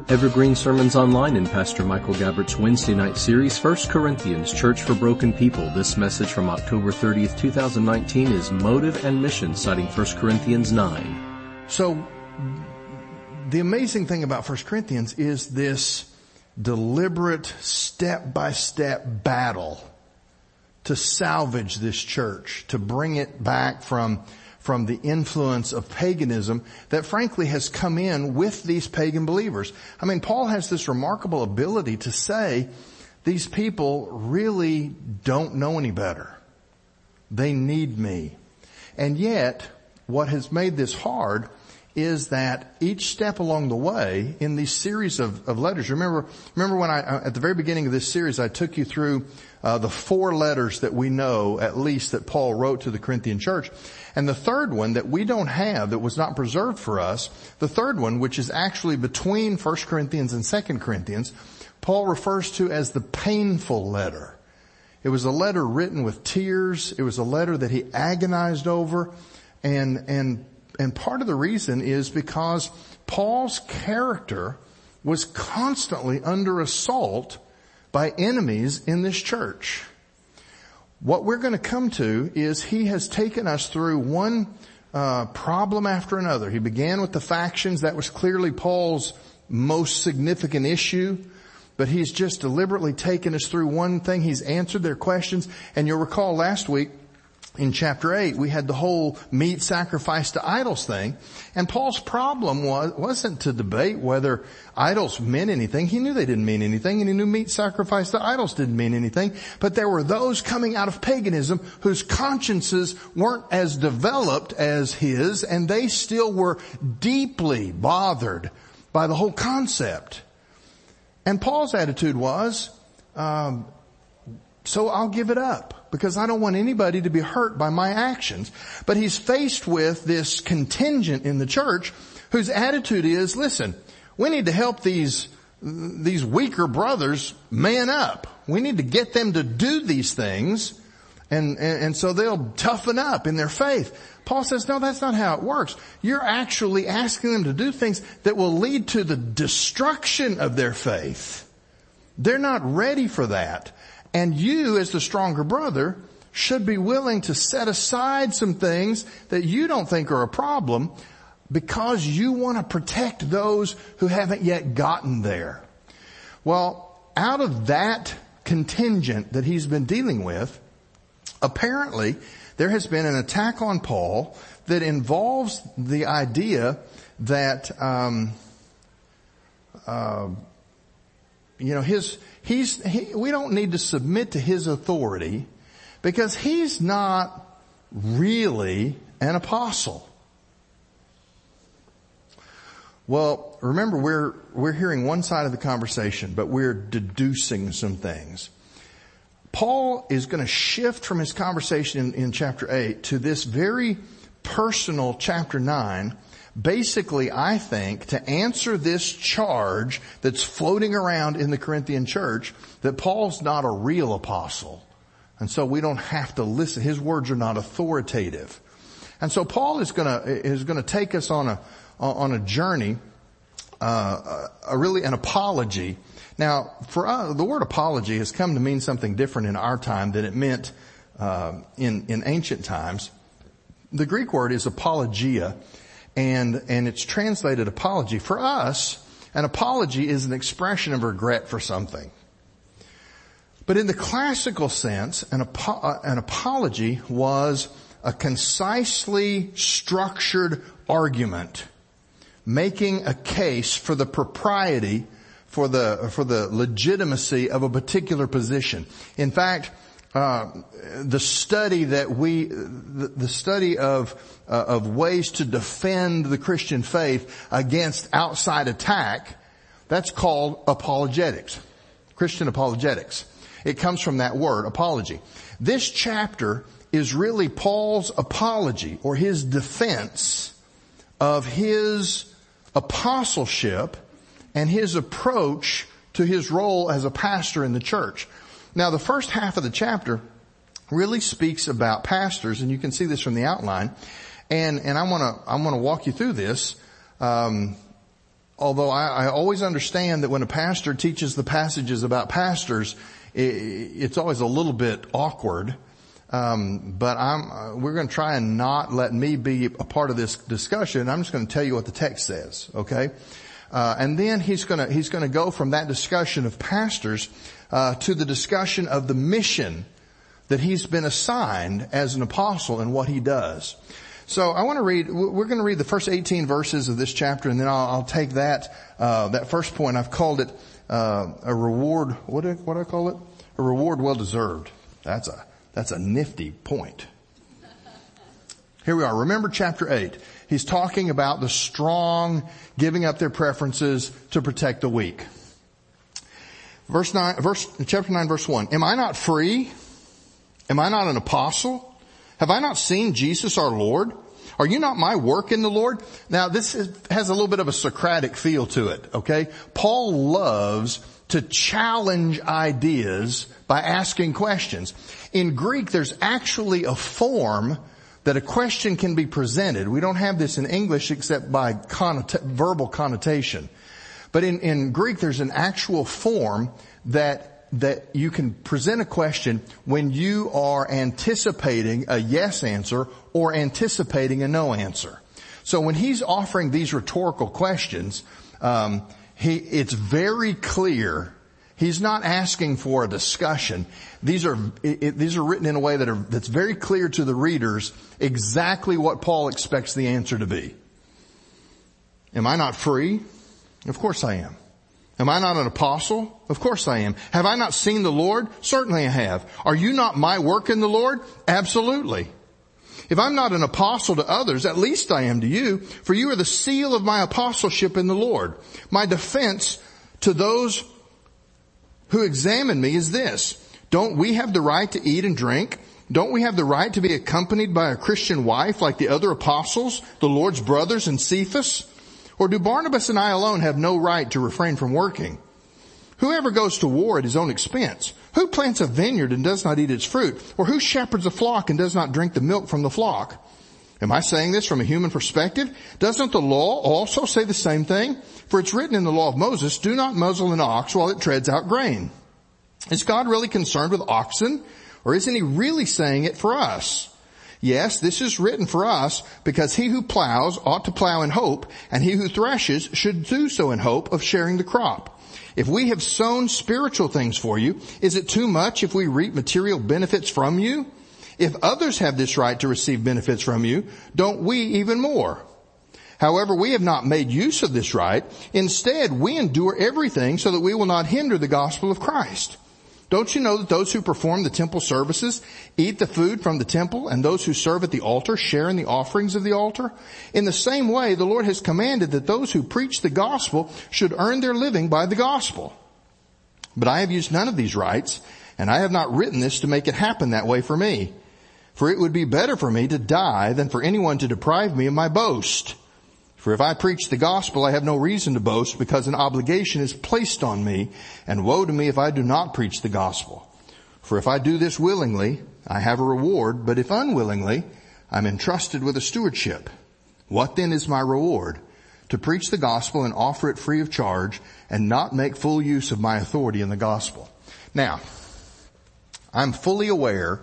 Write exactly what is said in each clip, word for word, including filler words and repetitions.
Evergreen Sermons Online in Pastor Michael Gabbert's Wednesday night series, First Corinthians, Church for Broken People. This message from October thirtieth, twenty nineteen is Motive and Mission, citing First Corinthians nine. So, the amazing thing about First Corinthians is this deliberate, step-by-step battle to salvage this church, to bring it back from from the influence of paganism that frankly has come in with these pagan believers. I mean, Paul has this remarkable ability to say these people really don't know any better. They need me. And yet, what has made this hard is that each step along the way in these series of, of letters, remember, remember when I, at the very beginning of this series, I took you through uh, the four letters that we know, at least, that Paul wrote to the Corinthian church. And the third one that we don't have, that was not preserved for us, the third one, which is actually between First Corinthians and Second Corinthians, Paul refers to as the painful letter. It was a letter written with tears. It was a letter that he agonized over. And, and, and part of the reason is because Paul's character was constantly under assault by enemies in this church. What we're going to come to is he has taken us through one uh problem after another. He began with the factions. That was clearly Paul's most significant issue. But he's just deliberately taken us through one thing. He's answered their questions. And you'll recall last week in chapter eight, we had the whole meat sacrifice to idols thing. And Paul's problem was, wasn't to debate whether idols meant anything. He knew they didn't mean anything, and he knew meat sacrifice to idols didn't mean anything. But there were those coming out of paganism whose consciences weren't as developed as his, and they still were deeply bothered by the whole concept. And Paul's attitude was, um, so I'll give it up because I don't want anybody to be hurt by my actions. But he's faced with this contingent in the church whose attitude is, listen, we need to help these, these weaker brothers man up. We need to get them to do these things, and, and, and so they'll toughen up in their faith. Paul says, no, that's not how it works. You're actually asking them to do things that will lead to the destruction of their faith. They're not ready for that. And you, as the stronger brother, should be willing to set aside some things that you don't think are a problem because you want to protect those who haven't yet gotten there. Well, out of that contingent that he's been dealing with, apparently there has been an attack on Paul that involves the idea that, um, uh, you know, his, he's, he, we don't need to submit to his authority because he's not really an apostle. Well, remember, we're, we're hearing one side of the conversation, but we're deducing some things. Paul is going to shift from his conversation in, in chapter eight to this very personal chapter nine, basically, I think, to answer this charge that's floating around in the Corinthian church that Paul's not a real apostle. And so we don't have to listen. His words are not authoritative. And so Paul is going to, is going to take us on a, on a journey, uh, a, a really an apology. Now, for us, the word apology has come to mean something different in our time than it meant, uh, in, in ancient times. The Greek word is apologia. And, and it's translated apology. For us, an apology is an expression of regret for something. But in the classical sense, an, apo- an apology was a concisely structured argument making a case for the propriety, for the, for the legitimacy of a particular position. In fact, Uh, the study that we, the, the study of, uh, of ways to defend the Christian faith against outside attack, that's called apologetics. Christian apologetics. It comes from that word, apology. This chapter is really Paul's apology or his defense of his apostleship and his approach to his role as a pastor in the church. Now, the first half of the chapter really speaks about pastors, and you can see this from the outline. And, and I want to, I want to walk you through this, um, although I, I always understand that when a pastor teaches the passages about pastors, it, it's always a little bit awkward. Um, but I'm, uh, we're going to try and not let me be a part of this discussion. I'm just going to tell you what the text says, okay? Uh, and then he's going to, he's going to go from that discussion of pastors, uh, to the discussion of the mission that he's been assigned as an apostle and what he does. So I want to read, we're going to read the first eighteen verses of this chapter, and then I'll, I'll take that, uh, that first point. I've called it, uh, a reward, what do, what do I call it? A reward well deserved. That's a, That's a nifty point. Here we are. Remember chapter eight. He's talking about the strong giving up their preferences to protect the weak. Verse nine, verse, chapter nine, verse one. Am I not free? Am I not an apostle? Have I not seen Jesus our Lord? Are you not my work in the Lord? Now this is, has a little bit of a Socratic feel to it, okay? Paul loves to challenge ideas by asking questions. In Greek, there's actually a form that a question can be presented. We don't have this in English except by connota- verbal connotation. But in, in Greek, there's an actual form that that you can present a question when you are anticipating a yes answer or anticipating a no answer. So when he's offering these rhetorical questions, um, he it's very clear. He's not asking for a discussion. These are it, these are written in a way that are that's very clear to the readers exactly what Paul expects the answer to be. Am I not free? Of course I am. Am I not an apostle? Of course I am. Have I not seen the Lord? Certainly I have. Are you not my work in the Lord? Absolutely. If I'm not an apostle to others, at least I am to you, for you are the seal of my apostleship in the Lord. My defense to those who examine me is this: don't we have the right to eat and drink? Don't we have the right to be accompanied by a Christian wife like the other apostles, the Lord's brothers and Cephas? Or do Barnabas and I alone have no right to refrain from working? Whoever goes to war at his own expense? Who plants a vineyard and does not eat its fruit? Or who shepherds a flock and does not drink the milk from the flock? Am I saying this from a human perspective? Doesn't the law also say the same thing? For it's written in the law of Moses, do not muzzle an ox while it treads out grain. Is God really concerned with oxen? Or isn't he really saying it for us? Yes, this is written for us because he who plows ought to plow in hope, and he who threshes should do so in hope of sharing the crop. If we have sown spiritual things for you, is it too much if we reap material benefits from you? If others have this right to receive benefits from you, don't we even more? However, we have not made use of this right. Instead, we endure everything so that we will not hinder the gospel of Christ. Don't you know that those who perform the temple services eat the food from the temple, and those who serve at the altar share in the offerings of the altar? In the same way, the Lord has commanded that those who preach the gospel should earn their living by the gospel. But I have used none of these rights, and I have not written this to make it happen that way for me. For it would be better for me to die than for anyone to deprive me of my boast. For if I preach the gospel, I have no reason to boast, because an obligation is placed on me, and woe to me if I do not preach the gospel. For if I do this willingly, I have a reward, but if unwillingly, I'm entrusted with a stewardship. What then is my reward? To preach the gospel and offer it free of charge, and not make full use of my authority in the gospel. Now, I'm fully aware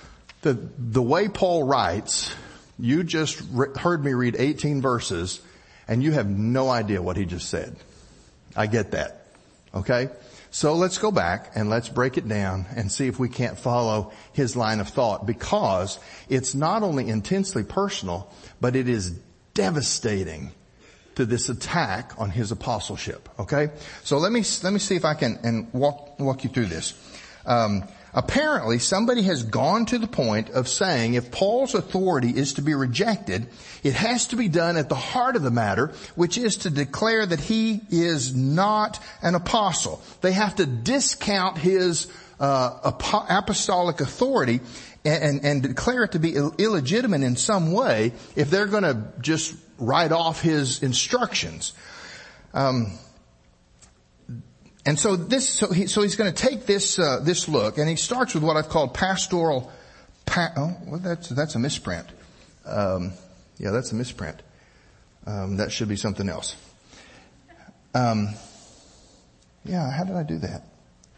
that the way Paul writes, you just re- heard me read eighteen verses, and you have no idea what he just said. I get that. Okay? So let's go back and let's break it down and see if we can't follow his line of thought, because it's not only intensely personal, but it is devastating to this attack on his apostleship. Okay? So let me, let me see if I can and walk, walk you through this. Um, Apparently, somebody has gone to the point of saying if Paul's authority is to be rejected, it has to be done at the heart of the matter, which is to declare that he is not an apostle. They have to discount his uh, apostolic authority and, and, and declare it to be Ill- illegitimate in some way if they're going to just write off his instructions. Um And so this, so, he, so he's going to take this uh, this look, and he starts with what I've called pastoral. Pa- oh, well, that's that's a misprint. Um, yeah, that's a misprint. Um, that should be something else. Um, yeah, how did I do that?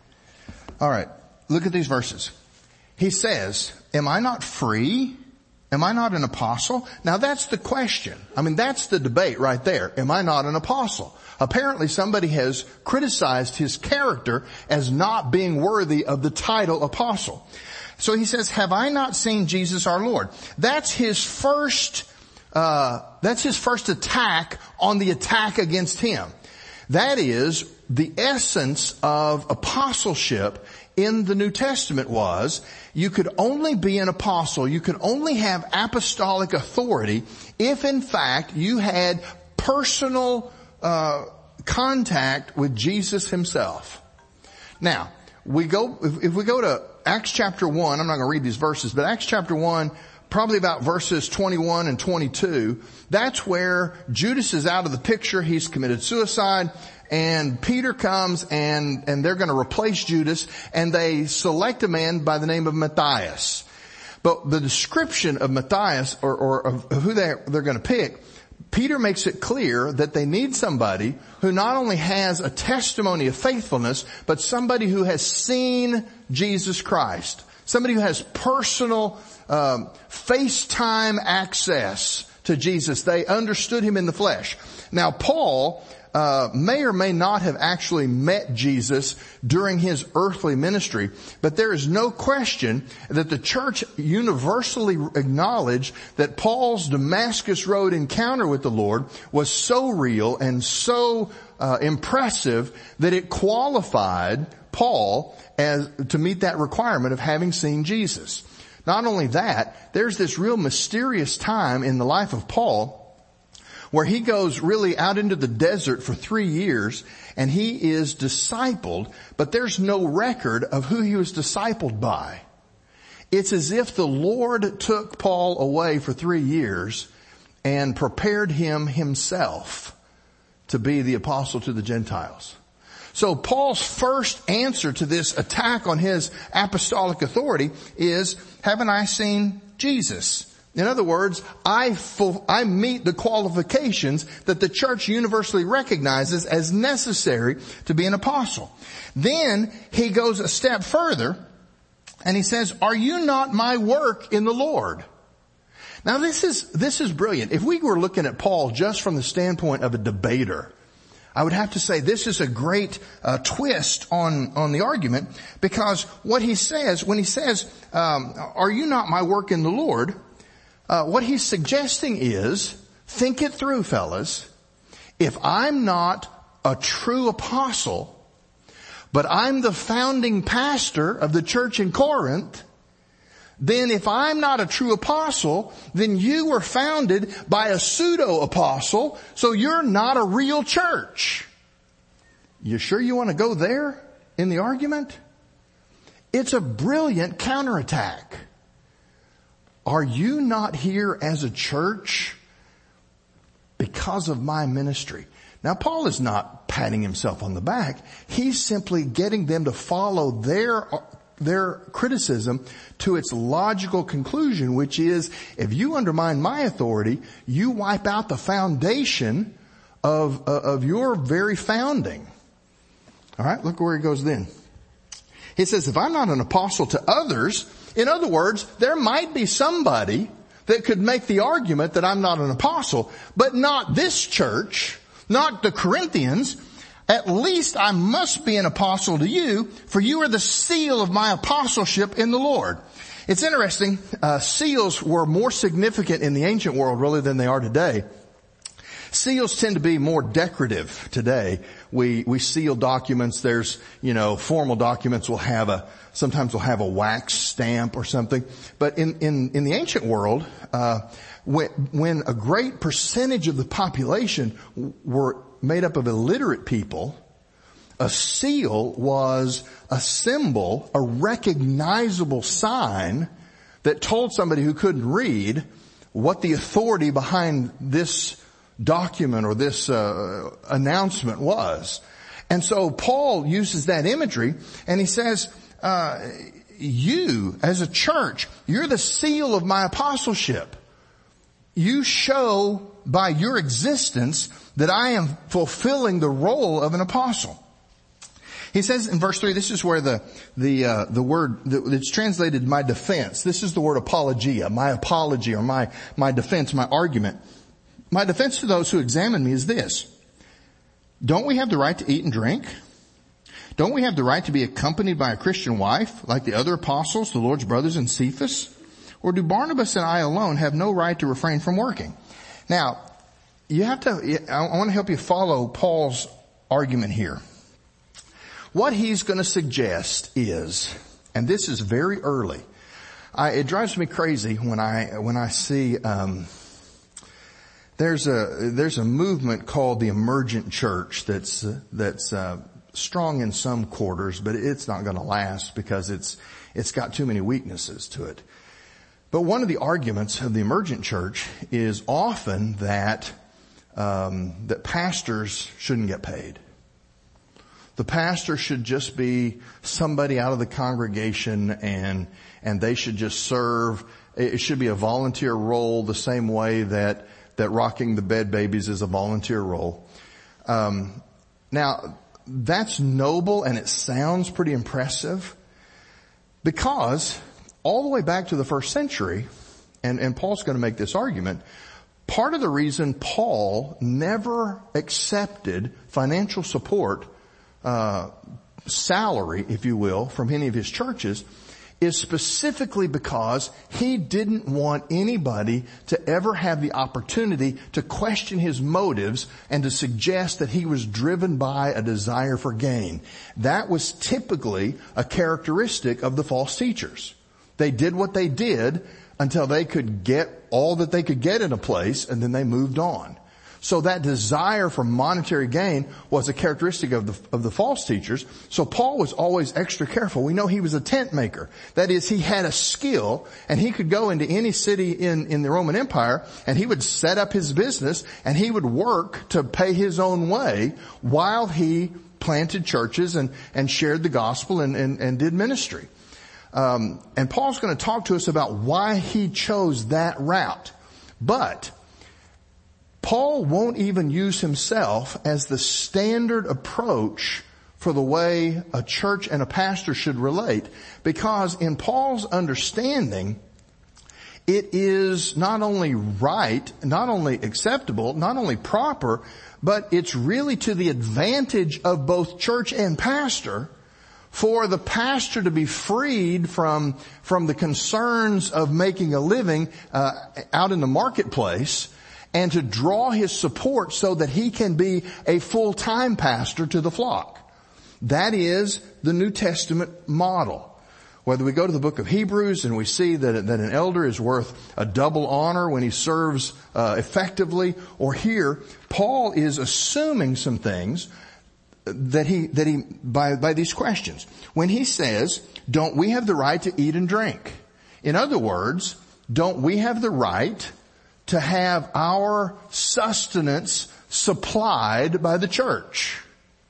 All right, look at these verses. He says, am I not free? Am I not an apostle? Now that's the question. I mean, that's the debate right there. Am I not an apostle? Apparently somebody has criticized his character as not being worthy of the title apostle. So he says, have I not seen Jesus our Lord? That's his first, uh, that's his first attack on the attack against him. That is, the essence of apostleship in the New Testament was you could only be an apostle, you could only have apostolic authority if in fact you had personal uh contact with Jesus himself. Now, we go, if, if we go to Acts chapter one, I'm not going to read these verses, but Acts chapter one, probably about verses twenty-one and twenty-two, that's where Judas is out of the picture. He's committed suicide. And Peter comes and, and they're going to replace Judas, and they select a man by the name of Matthias. But the description of Matthias, or, or of who they're, they're going to pick, Peter makes it clear that they need somebody who not only has a testimony of faithfulness, but somebody who has seen Jesus Christ. Somebody who has personal, um, FaceTime access to Jesus. They understood him in the flesh. Now, Paul Uh, may or may not have actually met Jesus during his earthly ministry, but there is no question that the church universally acknowledged that Paul's Damascus Road encounter with the Lord was so real and so uh, impressive that it qualified Paul as to meet that requirement of having seen Jesus. Not only that, there's this real mysterious time in the life of Paul where he goes really out into the desert for three years and he is discipled, but there's no record of who he was discipled by. It's as if the Lord took Paul away for three years and prepared him himself to be the apostle to the Gentiles. So Paul's first answer to this attack on his apostolic authority is, haven't I seen Jesus? In other words, I, full, I meet the qualifications that the church universally recognizes as necessary to be an apostle. Then he goes a step further and he says, are you not my work in the Lord? Now this is, this is brilliant. If we were looking at Paul just from the standpoint of a debater, I would have to say this is a great uh, twist on, on the argument, because what he says, when he says, um, are you not my work in the Lord? Uh, what he's suggesting is, think it through, fellas. If I'm not a true apostle, but I'm the founding pastor of the church in Corinth, then if I'm not a true apostle, then you were founded by a pseudo-apostle, so you're not a real church. You sure you want to go there in the argument? It's a brilliant counterattack. Are you not here as a church because of my ministry? Now, Paul is not patting himself on the back. He's simply getting them to follow their, their criticism to its logical conclusion, which is, if you undermine my authority, you wipe out the foundation of, of your very founding. All right, look where he goes then. He says, if I'm not an apostle to others, in other words, there might be somebody that could make the argument that I'm not an apostle, but not this church, not the Corinthians. At least I must be an apostle to you, for you are the seal of my apostleship in the Lord. It's interesting, uh, seals were more significant in the ancient world really than they are today. Seals tend to be more decorative today. We, we seal documents. There's, you know, formal documents will have a, sometimes will have a wax stamp or something. But in, in, in the ancient world, uh, when, when a great percentage of the population were made up of illiterate people, a seal was a symbol, a recognizable sign that told somebody who couldn't read what the authority behind this document or this uh, announcement was. And so Paul uses that imagery and he says, uh, you as a church, you're the seal of my apostleship. you show by your existence that I am fulfilling the role of an apostle. He says in verse three, this is where the, the, uh, the word, it's translated my defense. This is the word apologia, my apology or my, my defense, my argument. My defense to those who examine me is this. Don't we have the right to eat and drink? Don't we have the right to be accompanied by a Christian wife like the other apostles, the Lord's brothers and Cephas? Or do Barnabas and I alone have no right to refrain from working? Now, you have to, I want to help you follow Paul's argument here. What he's going to suggest is, and this is very early, I, it drives me crazy when I, when I see, um, there's a, there's a movement called the emergent church that's, uh, that's, uh, strong in some quarters, but it's not going to last because it's, it's got too many weaknesses to it. But one of the arguments of the emergent church is often that, um, that pastors shouldn't get paid. The pastor should just be somebody out of the congregation and, and they should just serve. It should be a volunteer role the same way that, that rocking the bed babies is a volunteer role. Um, now that's noble and it sounds pretty impressive because all the way back to the first century, and, and Paul's going to make this argument, part of the reason Paul never accepted financial support, uh, salary, if you will, from any of his churches is specifically because he didn't want anybody to ever have the opportunity to question his motives and to suggest that he was driven by a desire for gain. That was typically a characteristic of the false teachers. They did what they did until they could get all that they could get in a place, and then they moved on. So that desire for monetary gain was a characteristic of the, of the false teachers. So Paul was always extra careful. We know he was a tent maker. That is, he had a skill, and he could go into any city in, in the Roman Empire, and he would set up his business, and he would work to pay his own way while he planted churches and, and shared the gospel and, and, and did ministry. Um, and Paul's going to talk to us about why he chose that route. But Paul won't even use himself as the standard approach for the way a church and a pastor should relate, because in Paul's understanding, it is not only right, not only acceptable, not only proper, but it's really to the advantage of both church and pastor for the pastor to be freed from, from the concerns of making a living, uh, out in the marketplace, and to draw his support so that he can be a full-time pastor to the flock. That is the New Testament model. Whether we go to the book of Hebrews and we see that, that an elder is worth a double honor when he serves, uh, effectively, or here, Paul is assuming some things that he, that he, by, by these questions. When he says, don't we have the right to eat and drink? In other words, don't we have the right to have our sustenance supplied by the church?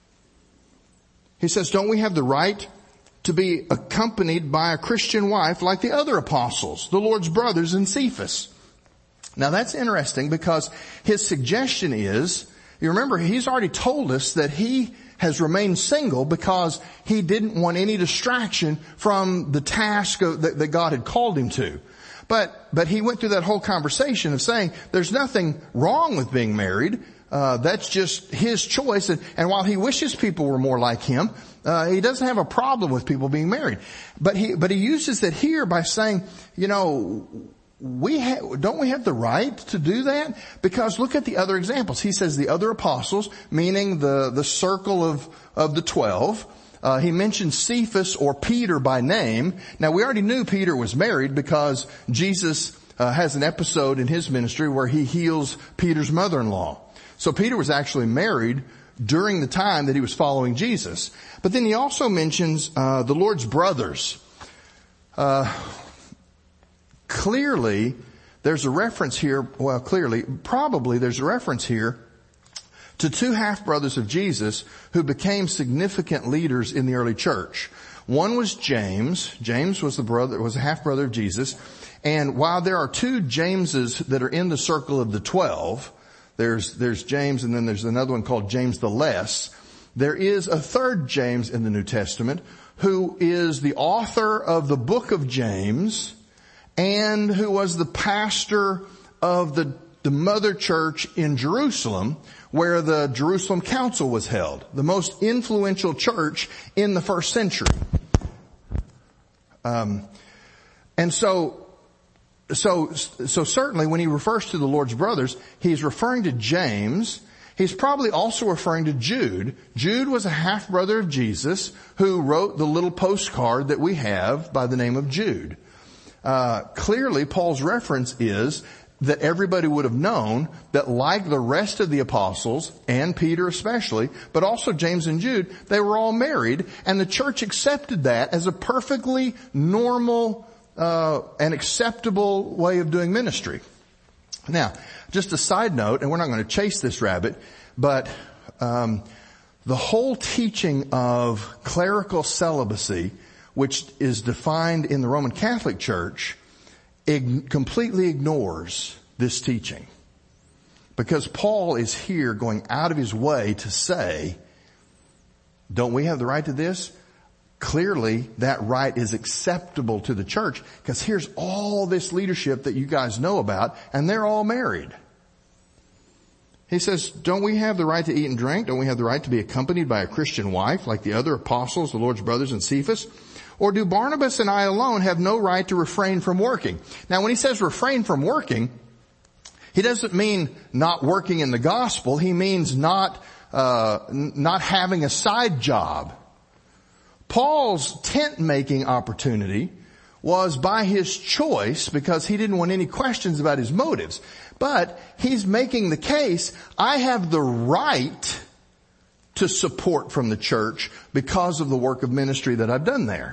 He says, don't we have the right to be accompanied by a Christian wife like the other apostles, the Lord's brothers and Cephas? Now that's interesting because his suggestion is, you remember, he's already told us that he has remained single because he didn't want any distraction from the task of, that, that God had called him to. But, but he went through that whole conversation of saying there's nothing wrong with being married. Uh, that's just his choice. And, and while he wishes people were more like him, uh, he doesn't have a problem with people being married. But he, but he uses that here by saying, you know, we ha- don't we have the right to do that? Because look at the other examples. He says the other apostles, meaning the, the circle of, of the twelve. Uh, he mentions Cephas or Peter by name. Now we already knew Peter was married because Jesus uh, has an episode in his ministry where he heals Peter's mother-in-law. So Peter was actually married during the time that he was following Jesus. But then he also mentions uh, the Lord's brothers. Uh, clearly, there's a reference here, well, clearly, probably there's a reference here to two half-brothers of Jesus who became significant leaders in the early church. One was James. James was the brother, was a half-brother of Jesus. And while there are two Jameses that are in the circle of the twelve, there's, there's James and then there's another one called James the Less. There is a third James in the New Testament who is the author of the book of James and who was the pastor of the, the mother church in Jerusalem, where the Jerusalem Council was held, the most influential church in the first century. Um, and so, so, so certainly when he refers to the Lord's brothers, he's referring to James. He's probably also referring to Jude. Jude was a half-brother of Jesus who wrote the little postcard that we have by the name of Jude. Uh, clearly Paul's reference is that everybody would have known that like the rest of the apostles, and Peter especially, but also James and Jude, they were all married, and the church accepted that as a perfectly normal uh and acceptable way of doing ministry. Now, just a side note, and we're not going to chase this rabbit, but um the whole teaching of clerical celibacy, which is defined in the Roman Catholic Church, Ig- completely ignores this teaching. Because Paul is here going out of his way to say, don't we have the right to this? Clearly that right is acceptable to the church, because here's all this leadership that you guys know about, and they're all married. He says, don't we have the right to eat and drink? Don't we have the right to be accompanied by a Christian wife like the other apostles, the Lord's brothers and Cephas? Or do Barnabas and I alone have no right to refrain from working? Now, when he says refrain from working, he doesn't mean not working in the gospel. He means not, uh, not having a side job. Paul's tent-making opportunity was by his choice because he didn't want any questions about his motives. But he's making the case, I have the right to support from the church because of the work of ministry that I've done there.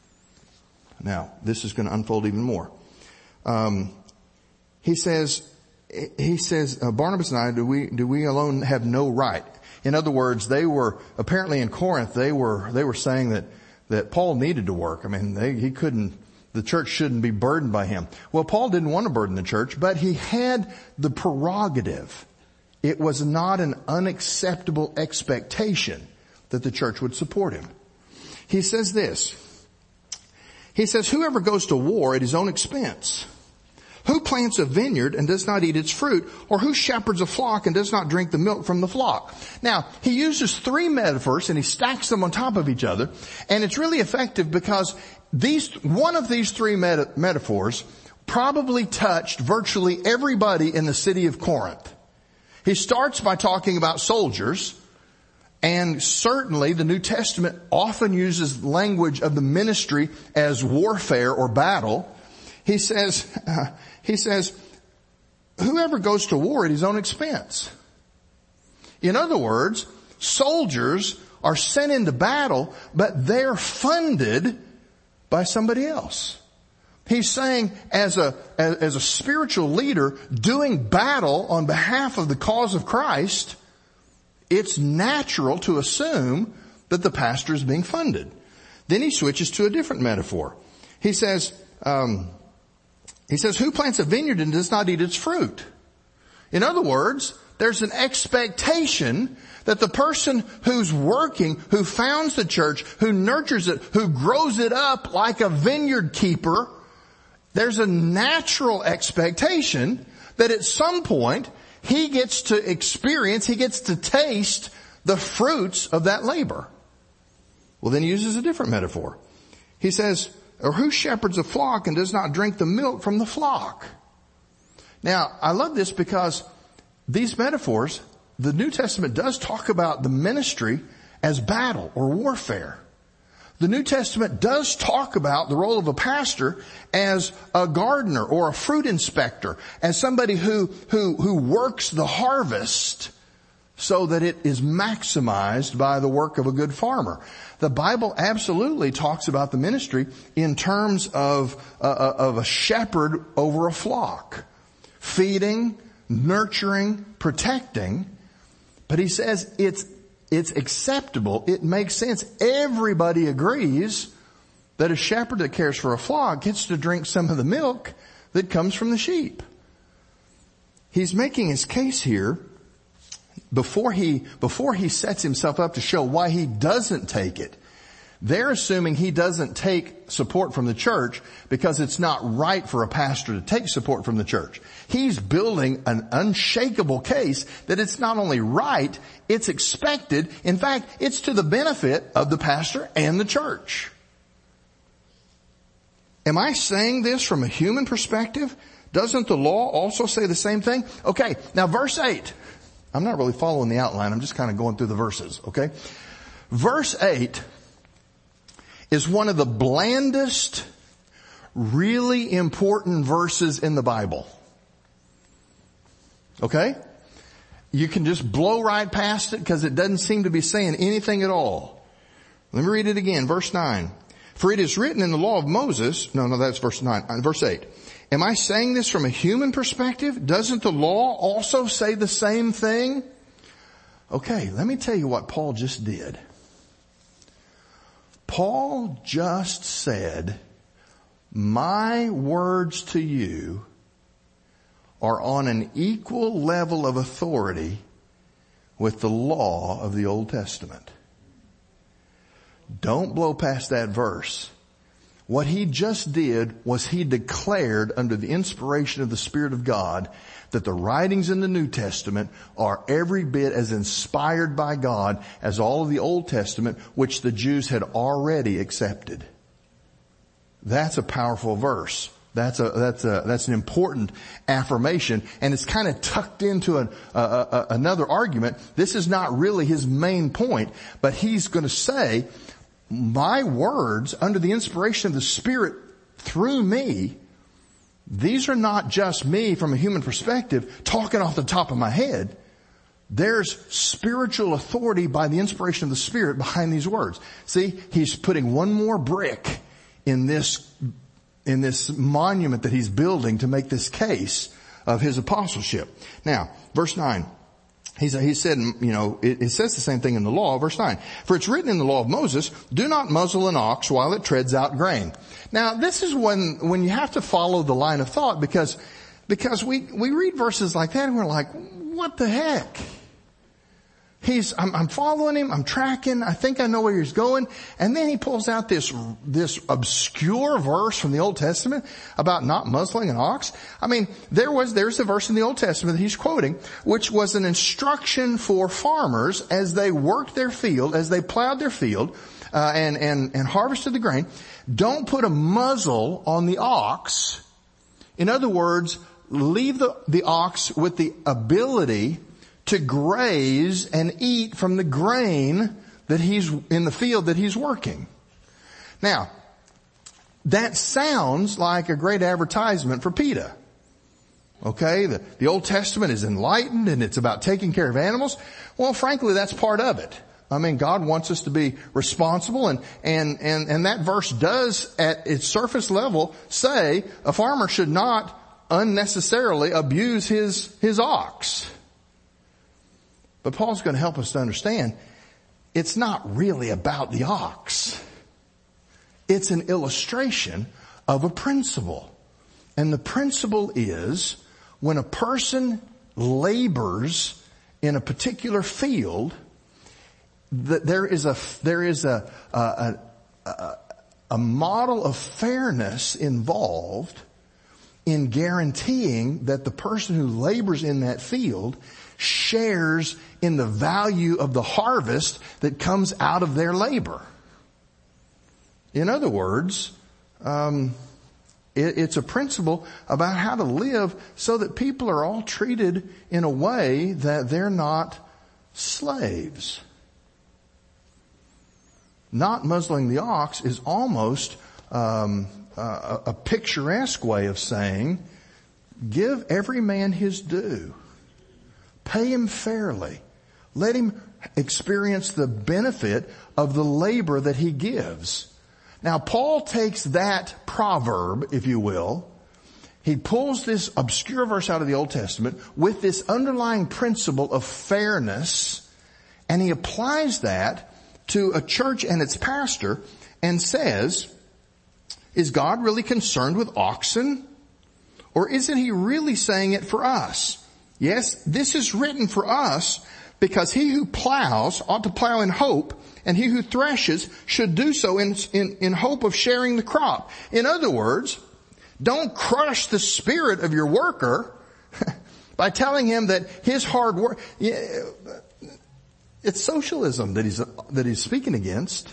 Now, this is going to unfold even more. Um, he says, he says, uh, Barnabas and I, do we, do we alone have no right? In other words, they were, apparently in Corinth, they were, they were saying that, that Paul needed to work. I mean, they, he couldn't, the church shouldn't be burdened by him. Well, Paul didn't want to burden the church, but he had the prerogative. It was not an unacceptable expectation that the church would support him. He says this. He says, whoever goes to war at his own expense, who plants a vineyard and does not eat its fruit, or who shepherds a flock and does not drink the milk from the flock. Now, he uses three metaphors and he stacks them on top of each other, and it's really effective because these, one of these three meta- metaphors probably touched virtually everybody in the city of Corinth. He starts by talking about soldiers. And certainly the New Testament often uses language of the ministry as warfare or battle. He says, uh, he says, whoever goes to war at his own expense. In other words, soldiers are sent into battle, but they're funded by somebody else. He's saying as a, as, as a spiritual leader doing battle on behalf of the cause of Christ, it's natural to assume that the pastor is being funded. Then he switches to a different metaphor. He says, um, he says, who plants a vineyard and does not eat its fruit? In other words, there's an expectation that the person who's working, who founds the church, who nurtures it, who grows it up like a vineyard keeper, there's a natural expectation that at some point he gets to experience, he gets to taste the fruits of that labor. Well, then he uses a different metaphor. He says, or who shepherds a flock and does not drink the milk from the flock? Now, I love this because these metaphors, the New Testament does talk about the ministry as battle or warfare. The New Testament does talk about the role of a pastor as a gardener or a fruit inspector, as somebody who, who, who works the harvest so that it is maximized by the work of a good farmer. The Bible absolutely talks about the ministry in terms of, uh, of a shepherd over a flock, feeding, nurturing, protecting. But he says it's It's acceptable. It makes sense. Everybody agrees that a shepherd that cares for a flock gets to drink some of the milk that comes from the sheep. He's making his case here before he, before he sets himself up to show why he doesn't take it. They're assuming he doesn't take support from the church because it's not right for a pastor to take support from the church. He's building an unshakable case that it's not only right, it's expected. In fact, it's to the benefit of the pastor and the church. Am I saying this from a human perspective? Doesn't the law also say the same thing? Okay, now verse eight. I'm not really following the outline. I'm just kind of going through the verses, okay? Verse eight is one of the blandest, really important verses in the Bible. Okay? You can just blow right past it because it doesn't seem to be saying anything at all. Let me read it again. Verse nine. For it is written in the law of Moses, no, no, that's verse nine, verse eight. Am I saying this from a human perspective? Doesn't the law also say the same thing? Okay, let me tell you what Paul just did. Paul just said, my words to you are on an equal level of authority with the law of the Old Testament. Don't blow past that verse. What he just did was he declared under the inspiration of the Spirit of God that the writings in the New Testament are every bit as inspired by God as all of the Old Testament, which the Jews had already accepted. That's a powerful verse. That's a, that's a, that's an important affirmation, and it's kind of tucked into an, uh, uh, another argument. This is not really his main point, but he's going to say, my words under the inspiration of the Spirit through me, these are not just me from a human perspective talking off the top of my head. There's spiritual authority by the inspiration of the Spirit behind these words. See, he's putting one more brick in this, in this monument that he's building to make this case of his apostleship. Now, verse nine. He's, he said, you know, it, it says the same thing in the law, verse nine. For it's written in the law of Moses, do not muzzle an ox while it treads out grain. Now, this is when, when you have to follow the line of thought because, because we, we read verses like that and we're like, what the heck? He's, I'm, I'm following him, I'm tracking, I think I know where he's going, and then he pulls out this, this obscure verse from the Old Testament about not muzzling an ox. I mean, there was, there's a verse in the Old Testament that he's quoting, which was an instruction for farmers as they worked their field, as they plowed their field, uh, and, and, and harvested the grain. Don't put a muzzle on the ox. In other words, leave the, the ox with the ability to graze and eat from the grain that he's in the field that he's working. Now, that sounds like a great advertisement for PETA. Okay, the, the Old Testament is enlightened and it's about taking care of animals. Well, frankly, that's part of it. I mean, God wants us to be responsible, and, and, and, and that verse does at its surface level say a farmer should not unnecessarily abuse his, his ox. But Paul's going to help us to understand it's not really about the ox. It's an illustration of a principle. And the principle is when a person labors in a particular field, that there is a, there is a, a, a, a model of fairness involved in guaranteeing that the person who labors in that field shares in the value of the harvest that comes out of their labor. In other words, um, it, it's a principle about how to live so that people are all treated in a way that they're not slaves. Not muzzling the ox is almost um, a, a picturesque way of saying, give every man his due. Pay him fairly. Let him experience the benefit of the labor that he gives. Now, Paul takes that proverb, if you will. He pulls this obscure verse out of the Old Testament with this underlying principle of fairness, and he applies that to a church and its pastor and says, Is God really concerned with oxen? Or isn't he really saying it for us? Yes, this is written for us because he who plows ought to plow in hope, and he who threshes should do so in, in, in hope of sharing the crop. In other words, don't crush the spirit of your worker by telling him that his hard work, it's socialism that he's, that he's speaking against.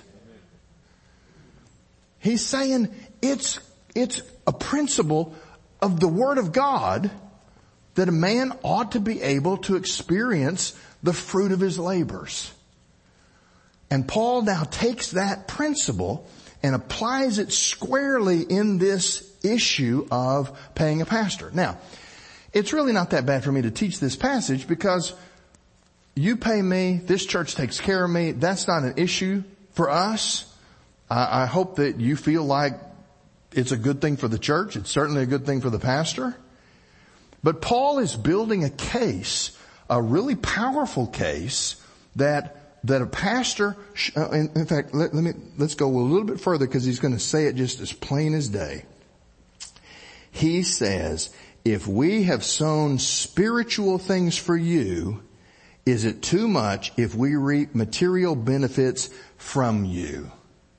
He's saying it's, it's a principle of the Word of God that a man ought to be able to experience the fruit of his labors. And Paul now takes that principle and applies it squarely in this issue of paying a pastor. Now, it's really not that bad for me to teach this passage because you pay me, this church takes care of me. That's not an issue for us. I, I hope that you feel like it's a good thing for the church. It's certainly a good thing for the pastor. But Paul is building a case, a really powerful case that that a pastor, uh, in, in fact, let, let me, let's go a little bit further because he's going to say it just as plain as day. He says, if we have sown spiritual things for you, is it too much if we reap material benefits from you?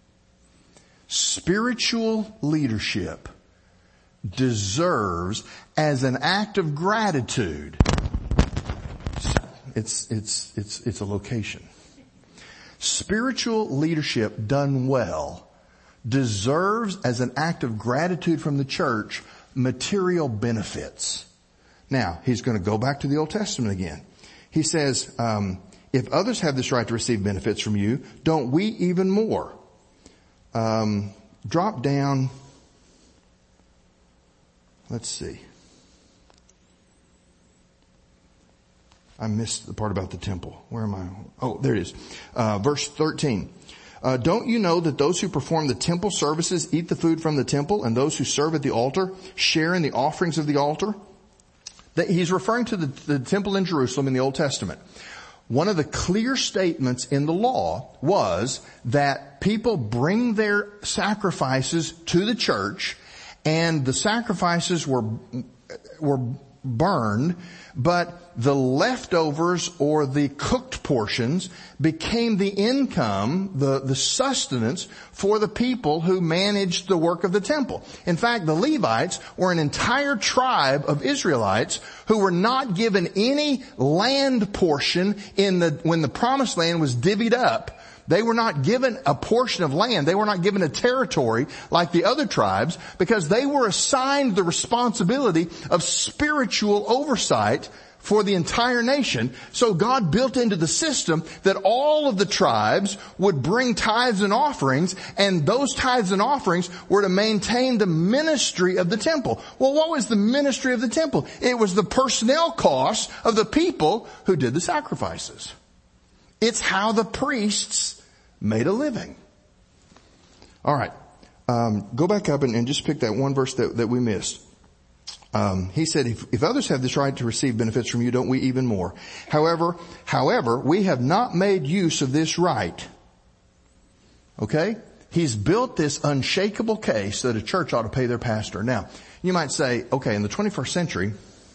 Spiritual leadership deserves, as an act of gratitude, it's, it's, it's, it's a location. Spiritual leadership done well deserves, as an act of gratitude from the church, material benefits. Now, he's going to go back to the Old Testament again. He says, um, if others have this right to receive benefits from you, don't we even more? Um, drop down. Let's see. I missed the part about the temple. Where am I? Oh, there it is. Uh, verse thirteen. Uh, don't you know that those who perform the temple services eat the food from the temple, and those who serve at the altar share in the offerings of the altar? That he's referring to the, the temple in Jerusalem in the Old Testament. One of the clear statements in the law was that people bring their sacrifices to the church, and the sacrifices were were burned, but the leftovers or the cooked portions became the income, the, the sustenance for the people who managed the work of the temple. In fact, the Levites were an entire tribe of Israelites who were not given any land portion in the, when the promised land was divvied up. They were not given a portion of land. They were not given a territory like the other tribes because they were assigned the responsibility of spiritual oversight for the entire nation. So God built into the system that all of the tribes would bring tithes and offerings, and those tithes and offerings were to maintain the ministry of the temple. Well, what was the ministry of the temple? It was the personnel costs of the people who did the sacrifices. It's how the priests made a living. All right. Um, go back up and, and just pick that one verse that, that we missed. Um, he said, if, if others have this right to receive benefits from you, don't we even more? However, however, we have not made use of this right. Okay? He's built this unshakable case that a church ought to pay their pastor. Now, you might say, okay, in the twenty-first century,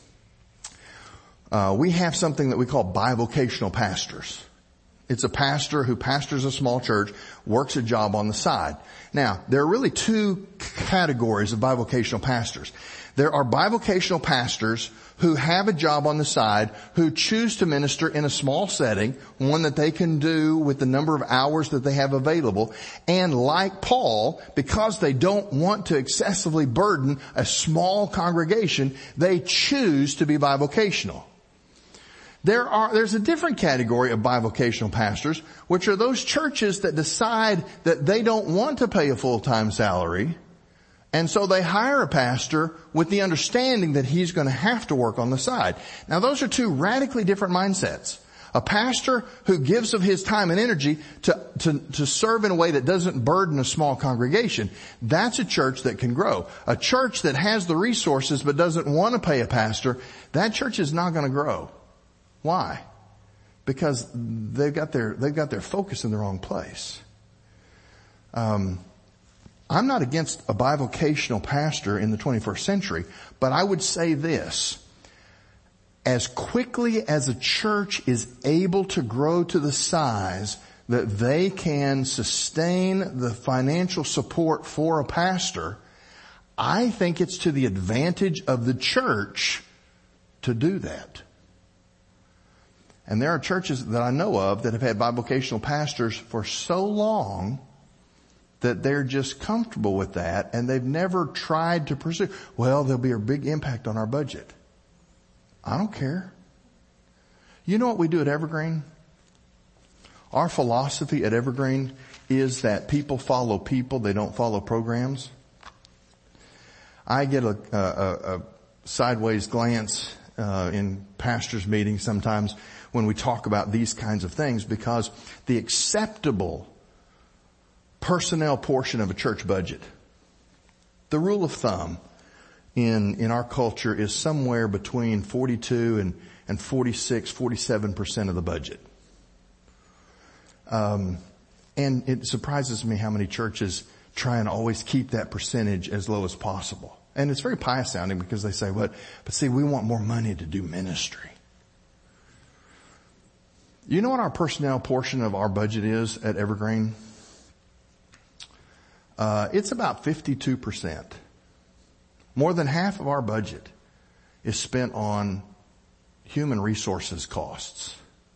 uh, we have something that we call bivocational pastors. It's a pastor who pastors a small church, works a job on the side. Now, there are really two categories of bivocational pastors. There are bivocational pastors who have a job on the side, who choose to minister in a small setting, one that they can do with the number of hours that they have available. And like Paul, because they don't want to excessively burden a small congregation, they choose to be bivocational. There are, there's a different category of bivocational pastors, which are those churches that decide that they don't want to pay a full-time salary, and so they hire a pastor with the understanding that he's going to have to work on the side. Now, those are two radically different mindsets. A pastor who gives of his time and energy to, to, to serve in a way that doesn't burden a small congregation, that's a church that can grow. A church that has the resources but doesn't want to pay a pastor, that church is not going to grow. Why? Because they've got their, they've got their focus in the wrong place. Um, I'm not against a bivocational pastor in the twenty-first century, but I would say this. As quickly as a church is able to grow to the size that they can sustain the financial support for a pastor, I think it's to the advantage of the church to do that. And there are churches that I know of that have had bivocational pastors for so long that they're just comfortable with that, and they've never tried to pursue, well, there'll be a big impact on our budget. I don't care. You know what we do at Evergreen? Our philosophy at Evergreen is that people follow people, they don't follow programs. I get a, a, a sideways glance uh, in pastors' meetings sometimes when we talk about these kinds of things, because the acceptable personnel portion of a church budget, the rule of thumb in in our culture is somewhere between forty-two and and forty-six, forty-seven percent of the budget. Um, and it surprises me how many churches try and always keep that percentage as low as possible. And it's very pious sounding because they say, "What? But see, we want more money to do ministry." You know what our personnel portion of our budget is at Evergreen? Uh, it's about fifty-two percent. More than half of our budget is spent on human resources costs.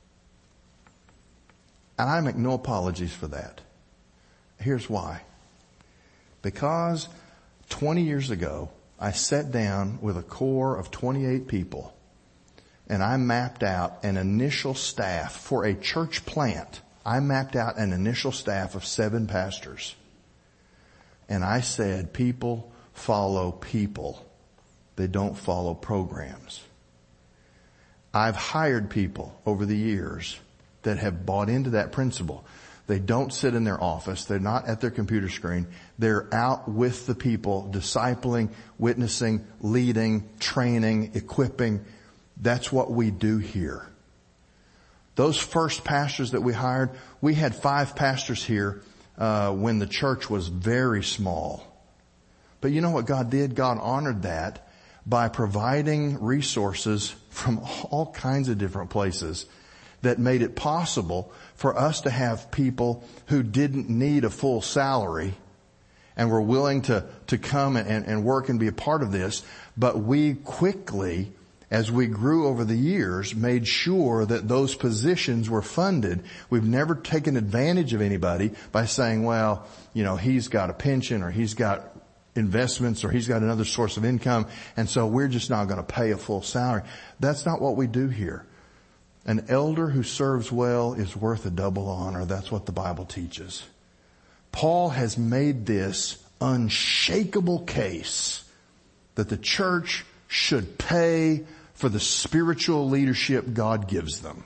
And I make no apologies for that. Here's why. Because twenty years ago, I sat down with a core of twenty-eight people and I mapped out an initial staff for a church plant. I mapped out an initial staff of seven pastors. And I said, people follow people. They don't follow programs. I've hired people over the years that have bought into that principle. They don't sit in their office. They're not at their computer screen. They're out with the people, discipling, witnessing, leading, training, equipping. That's what we do here. Those first pastors that we hired, we had five pastors here uh, when the church was very small. But you know what God did? God honored that by providing resources from all kinds of different places that made it possible for us to have people who didn't need a full salary and were willing to, to come and, and work and be a part of this. But we quickly, as we grew over the years, made sure that those positions were funded. We've never taken advantage of anybody by saying, well, you know, he's got a pension or he's got investments or he's got another source of income, and so we're just not going to pay a full salary. That's not what we do here. An elder who serves well is worth a double honor. That's what the Bible teaches. Paul has made this unshakable case that the church should pay for the spiritual leadership God gives them.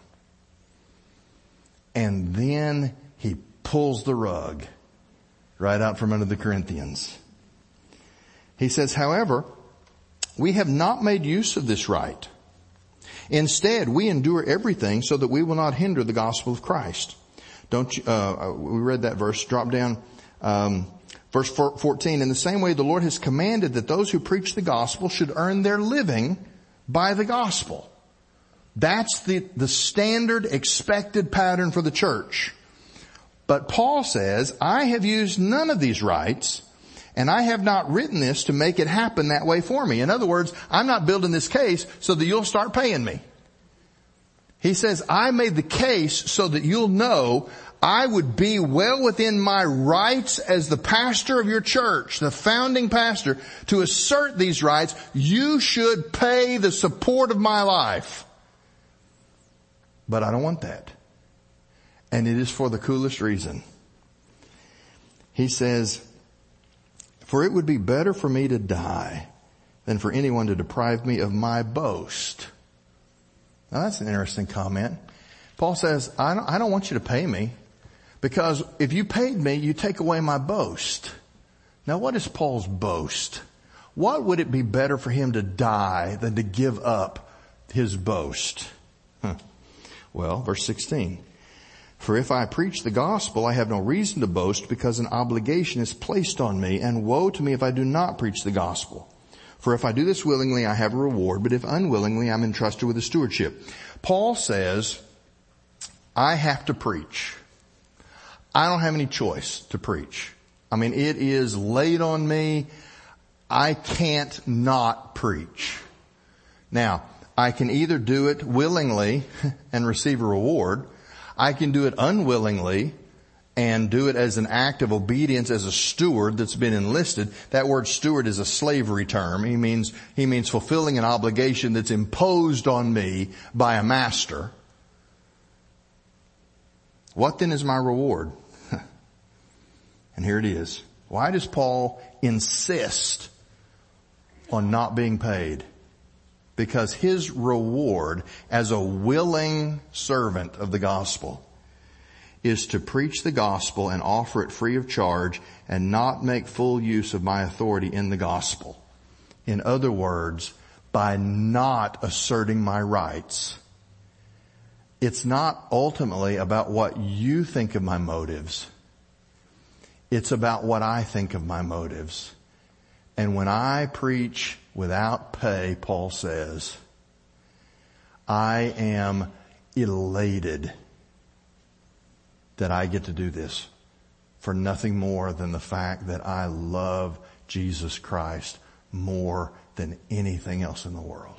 And then he pulls the rug right out from under the Corinthians. He says, however, we have not made use of this right. Instead, we endure everything so that we will not hinder the gospel of Christ. Don't you, uh, we read that verse, drop down, um, verse fourteen. In the same way, the Lord has commanded that those who preach the gospel should earn their living by the gospel. That's the, the standard expected pattern for the church. But Paul says, I have used none of these rights, and I have not written this to make it happen that way for me. In other words, I'm not building this case so that you'll start paying me. He says, I made the case so that you'll know I would be well within my rights as the pastor of your church, the founding pastor, to assert these rights. You should pay the support of my life. But I don't want that. And it is for the coolest reason. He says, for it would be better for me to die than for anyone to deprive me of my boast. Now that's an interesting comment. Paul says, I don't, I don't want you to pay me, because if you paid me, you take away my boast. Now what is Paul's boast? What would it be better for him to die than to give up his boast? Huh. Well, verse sixteen. For if I preach the gospel, I have no reason to boast, because an obligation is placed on me, and woe to me if I do not preach the gospel. For if I do this willingly, I have a reward, but if unwillingly, I'm entrusted with a stewardship. Paul says, I have to preach. I don't have any choice to preach. I mean, it is laid on me. I can't not preach. Now, I can either do it willingly and receive a reward. I can do it unwillingly and do it as an act of obedience as a steward that's been enlisted. That word steward is a slavery term. He means, he means fulfilling an obligation that's imposed on me by a master. What then is my reward? And here it is. Why does Paul insist on not being paid? Because his reward as a willing servant of the gospel is to preach the gospel and offer it free of charge and not make full use of my authority in the gospel. In other words, by not asserting my rights. It's not ultimately about what you think of my motives. It's about what I think of my motives. And when I preach without pay, Paul says, I am elated that I get to do this for nothing more than the fact that I love Jesus Christ more than anything else in the world.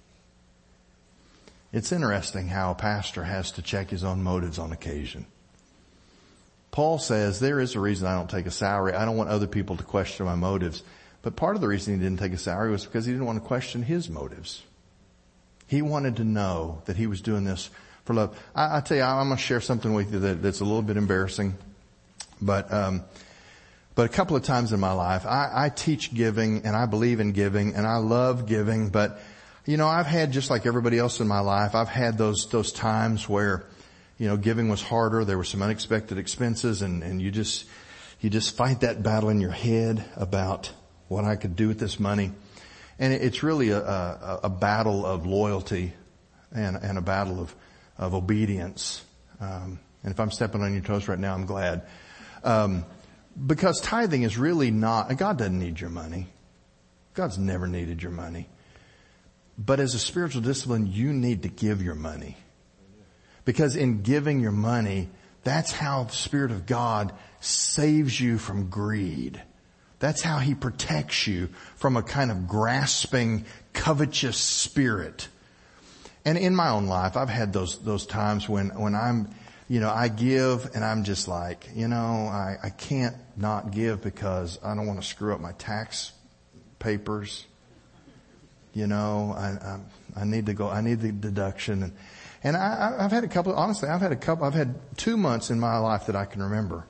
It's interesting how a pastor has to check his own motives on occasion. Paul says, there is a reason I don't take a salary. I don't want other people to question my motives. But part of the reason he didn't take a salary was because he didn't want to question his motives. He wanted to know that he was doing this for love. I, I tell you, I'm going to share something with you that, that's a little bit embarrassing. But, um, but a couple of times in my life, I, I teach giving and I believe in giving and I love giving. But, you know, I've had, just like everybody else in my life, I've had those, those times where, you know, giving was harder. There were some unexpected expenses and, and you just, you just fight that battle in your head about what I could do with this money. And it's really a, a, a battle of loyalty and, and a battle of, of obedience. Um, and if I'm stepping on your toes right now, I'm glad. Um, because tithing is really not, God doesn't need your money. God's never needed your money. But as a spiritual discipline, you need to give your money. Because in giving your money, that's how the Spirit of God saves you from greed. That's how He protects you from a kind of grasping, covetous spirit. And in my own life, I've had those, those times when, when I'm, you know, I give and I'm just like, you know, I, I can't not give because I don't want to screw up my tax papers. You know, I, I, I need to go, I need the deduction. And, and I, I've had a couple, honestly, I've had a couple, I've had two months in my life that I can remember.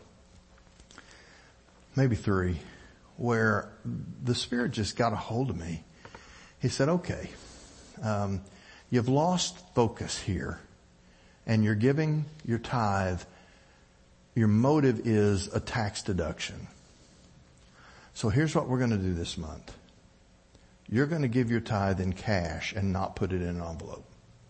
Maybe three. Where the Spirit just got a hold of me. He said, okay, um, you've lost focus here and you're giving your tithe. Your motive is a tax deduction. So here's what we're going to do this month. You're going to give your tithe in cash and not put it in an envelope.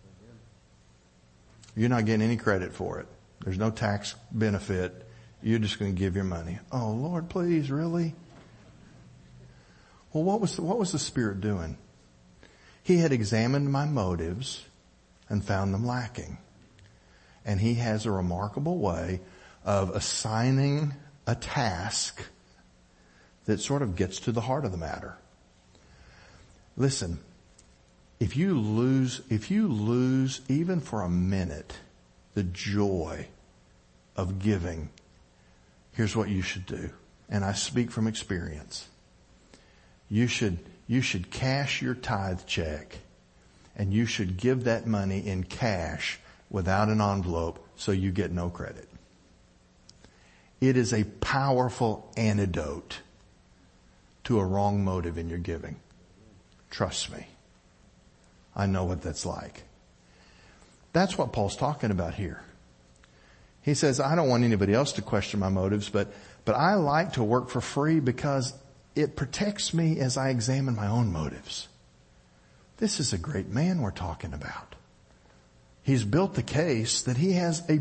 You're not getting any credit for it. There's no tax benefit. You're just going to give your money. Oh, Lord, please, really? Well, what was the, what was the Spirit doing? He had examined my motives and found them lacking. And He has a remarkable way of assigning a task that sort of gets to the heart of the matter. Listen, if you lose, if you lose even for a minute the joy of giving, here's what you should do. And I speak from experience. You should, you should cash your tithe check and you should give that money in cash without an envelope so you get no credit. It is a powerful antidote to a wrong motive in your giving. Trust me. I know what that's like. That's what Paul's talking about here. He says, I don't want anybody else to question my motives, but, but I like to work for free because it protects me as I examine my own motives. This is a great man we're talking about. He's built the case that he has a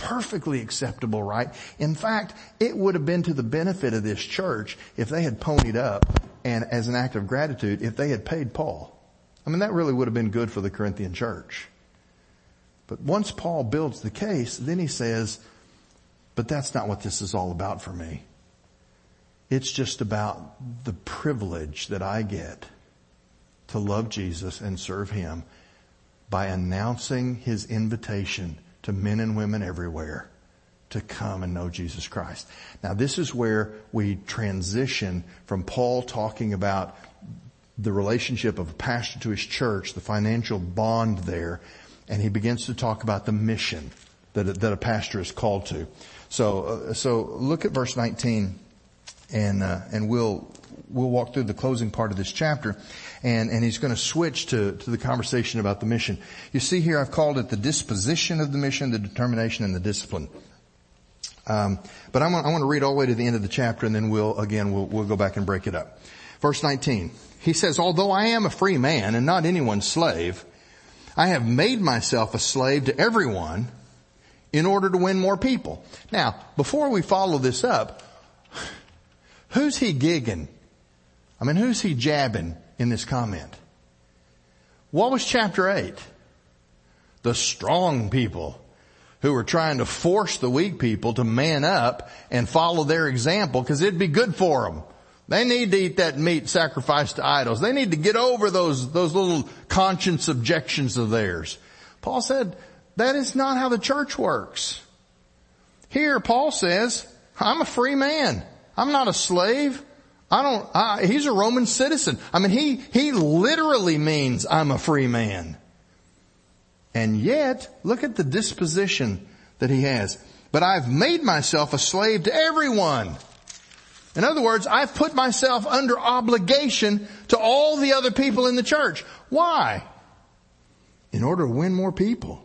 perfectly acceptable, right? In fact, it would have been to the benefit of this church if they had ponied up and as an act of gratitude, if they had paid Paul. I mean, that really would have been good for the Corinthian church. But once Paul builds the case, then he says, but that's not what this is all about for me. It's just about the privilege that I get to love Jesus and serve Him by announcing His invitation to men and women everywhere to come and know Jesus Christ. Now, this is where we transition from Paul talking about the relationship of a pastor to his church, the financial bond there, and he begins to talk about the mission that a, that a pastor is called to. So, uh, so look at verse nineteen, and uh, and we'll we'll walk through the closing part of this chapter, and and he's going to switch to to the conversation about the mission. You see here, I've called it the disposition of the mission, the determination, and the discipline. Um, but I want I want to read all the way to the end of the chapter, and then we'll again we'll we'll go back and break it up. Verse nineteen. He says, although I am a free man and not anyone's slave, I have made myself a slave to everyone in order to win more people. Now, before we follow this up, who's he gigging? I mean, who's he jabbing in this comment? What was chapter eight? The strong people who were trying to force the weak people to man up and follow their example because it'd be good for them. They need to eat that meat sacrificed to idols. They need to get over those, those little conscience objections of theirs. Paul said, that is not how the church works. Here, Paul says, I'm a free man. I'm not a slave. I don't, I, he's a Roman citizen. I mean, he, he literally means I'm a free man. And yet, look at the disposition that he has. But I've made myself a slave to everyone. In other words, I've put myself under obligation to all the other people in the church. Why? In order to win more people.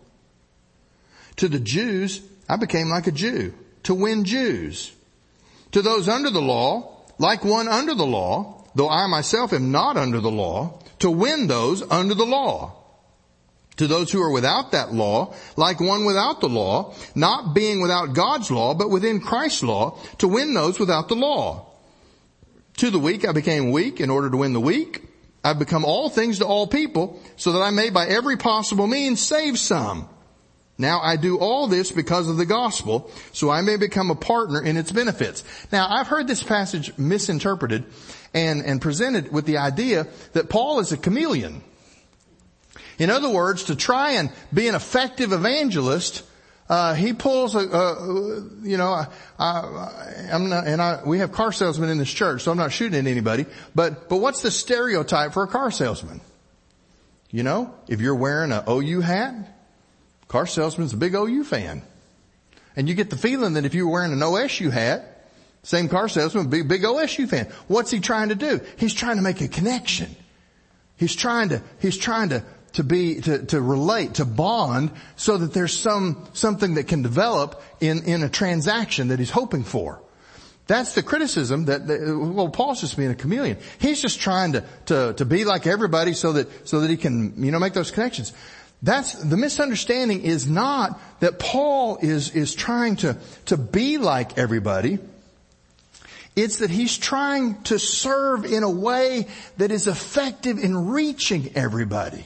To the Jews, I became like a Jew to win Jews. To those under the law, like one under the law, though I myself am not under the law, to win those under the law. To those who are without that law, like one without the law, not being without God's law, but within Christ's law, to win those without the law. To the weak I became weak in order to win the weak. I've become all things to all people, so that I may by every possible means save some. Now I do all this because of the gospel, so I may become a partner in its benefits. Now I've heard this passage misinterpreted and, and presented with the idea that Paul is a chameleon. In other words, to try and be an effective evangelist, uh, he pulls a, a you know, I, I, I'm not, and I, we have car salesmen in this church, so I'm not shooting at anybody, but, but what's the stereotype for a car salesman? You know, if you're wearing an O U hat, car salesman's a big O U fan. And you get the feeling that if you were wearing an O S U hat, same car salesman would be a big O S U fan. What's he trying to do? He's trying to make a connection. He's trying to, he's trying to, to be, to, to relate, to bond so that there's some, something that can develop in, in a transaction that he's hoping for. That's the criticism that, that, well, Paul's just being a chameleon. He's just trying to, to, to be like everybody so that, so that he can, you know, make those connections. That's, the misunderstanding is not that Paul is, is trying to, to be like everybody. It's that he's trying to serve in a way that is effective in reaching everybody.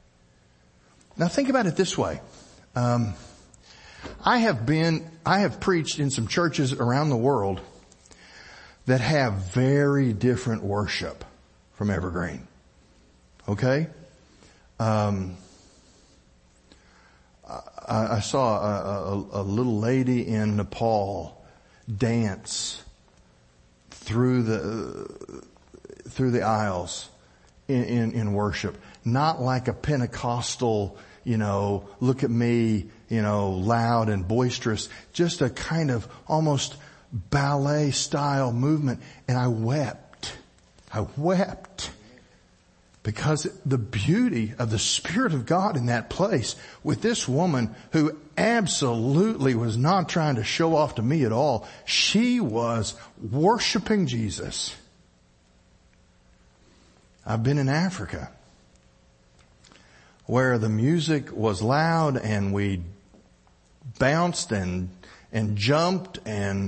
Now think about it this way. Um, I have been, I have preached in some churches around the world that have very different worship from Evergreen. Okay? Um, I, I saw a, a, a little lady in Nepal dance through the, through the aisles in, in, in worship. Not like a Pentecostal, you know, look at me, you know, loud and boisterous. Just a kind of almost ballet style movement. And I wept. I wept. Because the beauty of the Spirit of God in that place with this woman who absolutely was not trying to show off to me at all. She was worshiping Jesus. I've been in Africa where the music was loud and we bounced and, and jumped and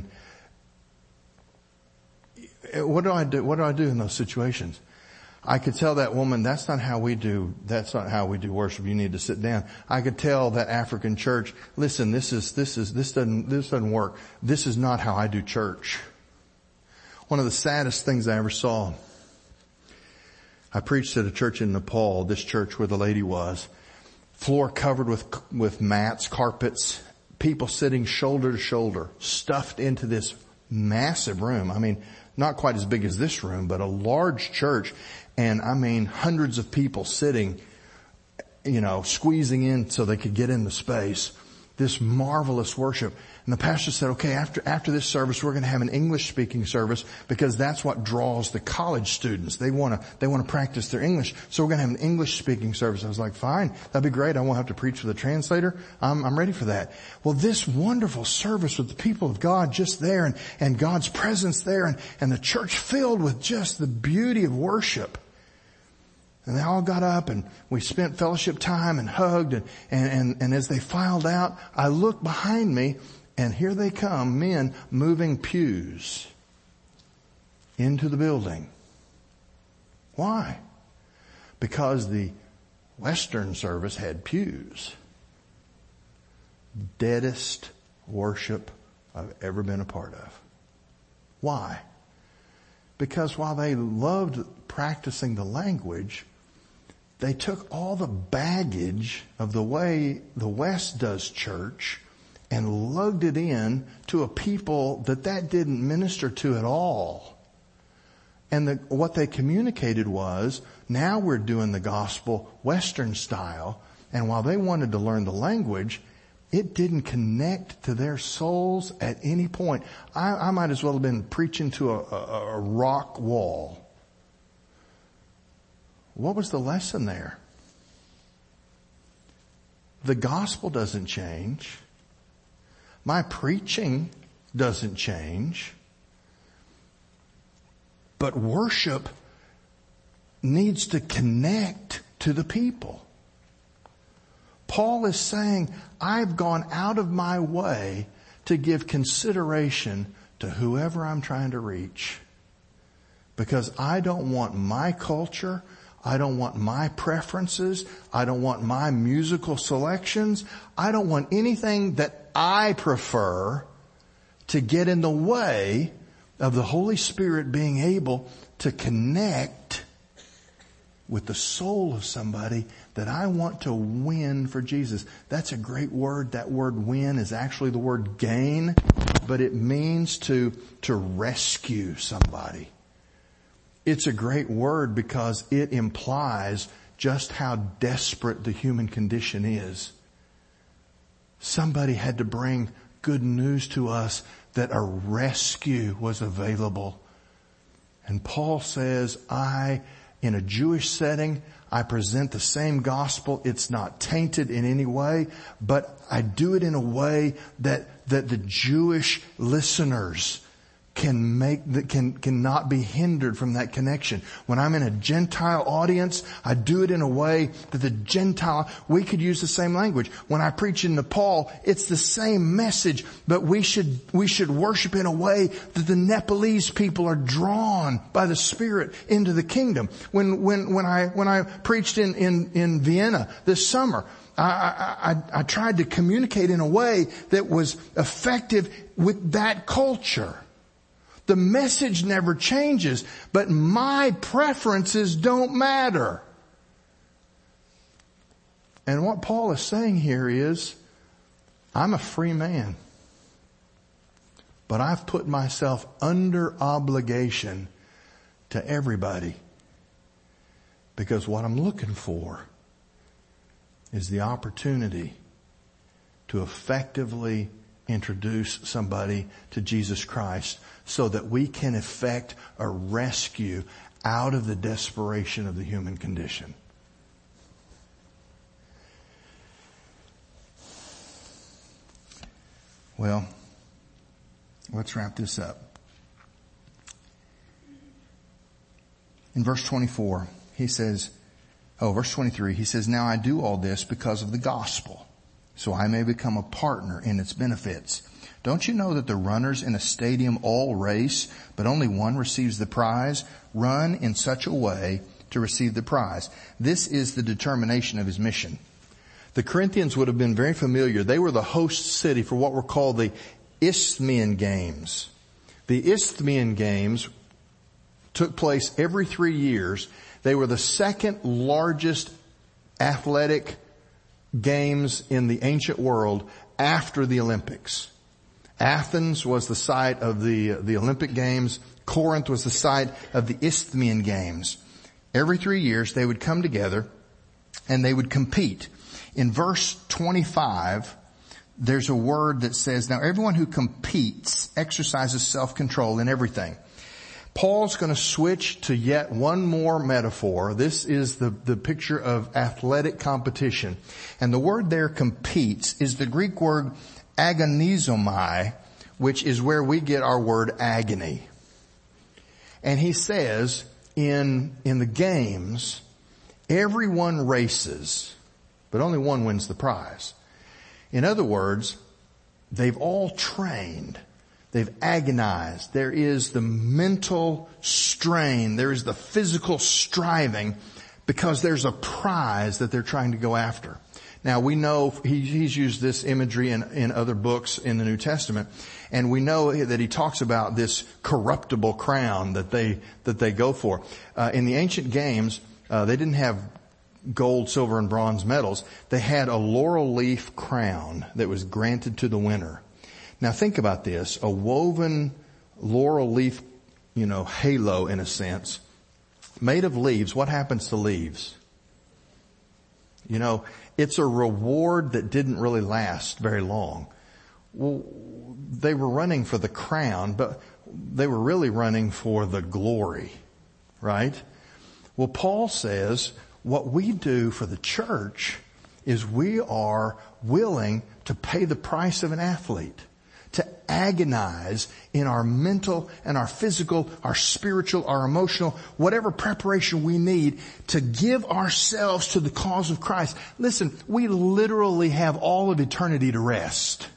what do I do? What do I do in those situations? I could tell that woman, that's not how we do, that's not how we do worship. You need to sit down. I could tell that African church, listen, this is, this is, this doesn't, this doesn't work. This is not how I do church. One of the saddest things I ever saw, I preached at a church in Nepal, this church where the lady was, floor covered with, with mats, carpets, people sitting shoulder to shoulder, stuffed into this massive room. I mean, not quite as big as this room, but a large church. And I mean, hundreds of people sitting, you know, squeezing in so they could get in the space. This marvelous worship. And the pastor said, okay, after, after this service, we're going to have an English speaking service because that's what draws the college students. They want to, they want to practice their English. So we're going to have an English speaking service. I was like, fine, that'd be great. I won't have to preach with a translator. I'm, I'm ready for that. Well, this wonderful service with the people of God just there and, and God's presence there and, and the church filled with just the beauty of worship. And they all got up and we spent fellowship time and hugged and, and, and, and as they filed out, I looked behind me and here they come, men moving pews into the building. Why? Because the Western service had pews. Deadest worship I've ever been a part of. Why? Because while they loved practicing the language, they took all the baggage of the way the West does church and lugged it in to a people that that didn't minister to at all. And the, what they communicated was, now we're doing the gospel Western style. And while they wanted to learn the language, it didn't connect to their souls at any point. I, I might as well have been preaching to a, a, a rock wall. What was the lesson there? The gospel doesn't change. My preaching doesn't change. But worship needs to connect to the people. Paul is saying, I've gone out of my way to give consideration to whoever I'm trying to reach. Because I don't want my culture, I don't want my preferences, I don't want my musical selections, I don't want anything that I prefer to get in the way of the Holy Spirit being able to connect with the soul of somebody that I want to win for Jesus. That's a great word. That word win is actually the word gain, but it means to, to rescue somebody. It's a great word because it implies just how desperate the human condition is. Somebody had to bring good news to us that a rescue was available. And Paul says, I, in a Jewish setting, I present the same gospel. It's not tainted in any way, but I do it in a way that, that the Jewish listeners can make, that can, cannot be hindered from that connection. When I'm in a Gentile audience, I do it in a way that the Gentile, we could use the same language. When I preach in Nepal, it's the same message, but we should, we should worship in a way that the Nepalese people are drawn by the Spirit into the kingdom. When, when, when I, when I preached in, in, in Vienna this summer, I, I, I, I tried to communicate in a way that was effective with that culture. The message never changes, but my preferences don't matter. And what Paul is saying here is, I'm a free man, but I've put myself under obligation to everybody because what I'm looking for is the opportunity to effectively introduce somebody to Jesus Christ so that we can effect a rescue out of the desperation of the human condition. Well, let's wrap this up. In verse twenty-four, he says, oh, verse twenty-three, he says, now I do all this because of the gospel, so I may become a partner in its benefits. Don't you know that the runners in a stadium all race, but only one receives the prize? Run in such a way to receive the prize. This is the determination of his mission. The Corinthians would have been very familiar. They were the host city for what were called the Isthmian Games. The Isthmian Games took place every three years. They were the second largest athletic games in the ancient world after the Olympics. Athens was the site of the, the Olympic Games. Corinth was the site of the Isthmian Games. Every three years they would come together and they would compete. In verse twenty-five, there's a word that says, now everyone who competes exercises self-control in everything. Paul's going to switch to yet one more metaphor. This is the, the picture of athletic competition. And the word there, competes, is the Greek word agonizomai, which is where we get our word agony. And he says, in, in the games, everyone races, but only one wins the prize. In other words, they've all trained. They've agonized. There is the mental strain. There is the physical striving because there's a prize that they're trying to go after. Now we know he, he's used this imagery in, in other books in the New Testament, and we know that he talks about this corruptible crown that they that they go for. Uh, in the ancient games, uh, they didn't have gold, silver, and bronze medals. They had a laurel leaf crown that was granted to the winner. Now think about this: a woven laurel leaf, you know, halo in a sense, made of leaves. What happens to leaves? You know, it's a reward that didn't really last very long. Well, they were running for the crown, but they were really running for the glory, right? Well, Paul says what we do for the church is we are willing to pay the price of an athlete, to agonize in our mental and our physical, our spiritual, our emotional, whatever preparation we need to give ourselves to the cause of Christ. Listen, we literally have all of eternity to rest.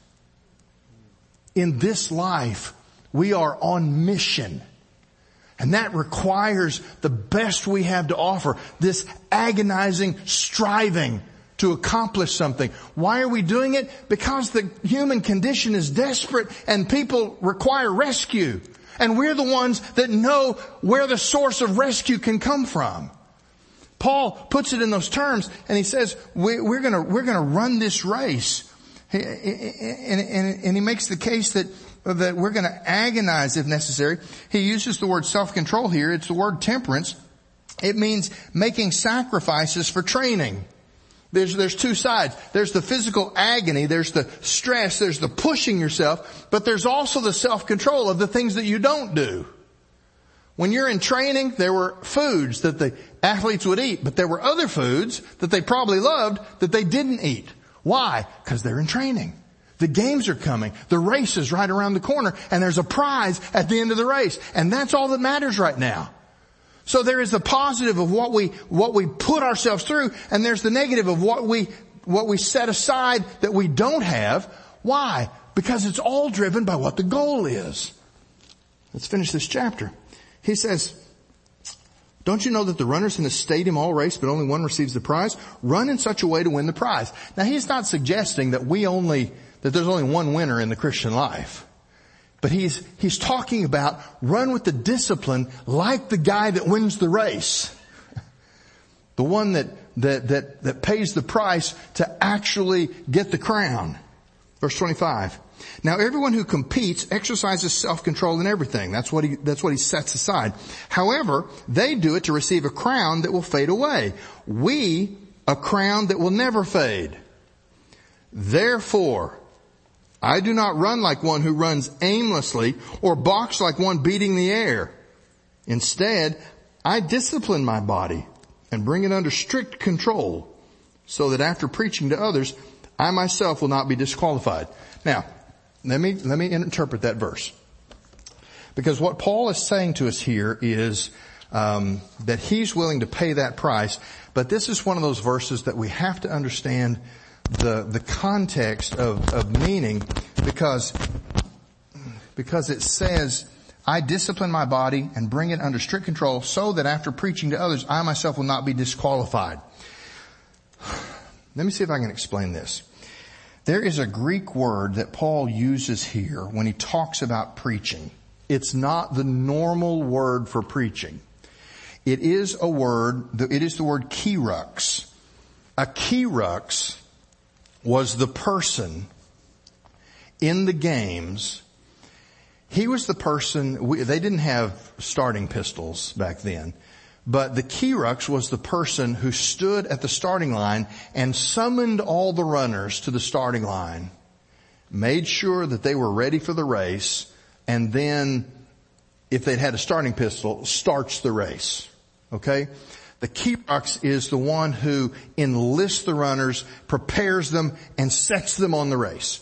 In this life, we are on mission. And that requires the best we have to offer, this agonizing striving to accomplish something. Why are we doing it? Because the human condition is desperate and people require rescue. And we're the ones that know where the source of rescue can come from. Paul puts it in those terms and he says, we, we're gonna, we're gonna run this race. And, and, and he makes the case that, that we're gonna agonize if necessary. He uses the word self-control here. It's the word temperance. It means making sacrifices for training. There's, there's two sides. There's the physical agony. There's the stress. There's the pushing yourself. But there's also the self-control of the things that you don't do. When you're in training, there were foods that the athletes would eat, but there were other foods that they probably loved that they didn't eat. Why? Because they're in training. The games are coming. The race is right around the corner, and there's a prize at the end of the race. And that's all that matters right now. So there is the positive of what we, what we put ourselves through, and there's the negative of what we, what we set aside that we don't have. Why? Because it's all driven by what the goal is. Let's finish this chapter. He says, don't you know that the runners in the stadium all race, but only one receives the prize? Run in such a way to win the prize. Now he's not suggesting that we only, that there's only one winner in the Christian life. But he's, he's talking about run with the discipline like the guy that wins the race. The one that, that, that, that pays the price to actually get the crown. Verse twenty-five. Now everyone who competes exercises self-control in everything. That's what he, that's what he sets aside. However, they do it to receive a crown that will fade away. We, a crown that will never fade. Therefore, I do not run like one who runs aimlessly or box like one beating the air. Instead, I discipline my body and bring it under strict control so that after preaching to others, I myself will not be disqualified. Now, let me, let me interpret that verse. Because what Paul is saying to us here is, um, that he's willing to pay that price. But this is one of those verses that we have to understand the, the context of, of meaning because, because it says, I discipline my body and bring it under strict control so that after preaching to others, I myself will not be disqualified. Let me see if I can explain this. There is a Greek word that Paul uses here when he talks about preaching. It's not the normal word for preaching. It is a word, it is the word kerux. A kerux was the person in the games. He was the person, we, they didn't have starting pistols back then, but the kerux was the person who stood at the starting line and summoned all the runners to the starting line, made sure that they were ready for the race, and then, if they'd had a starting pistol, starts the race. Okay? The kerux is the one who enlists the runners, prepares them, and sets them on the race.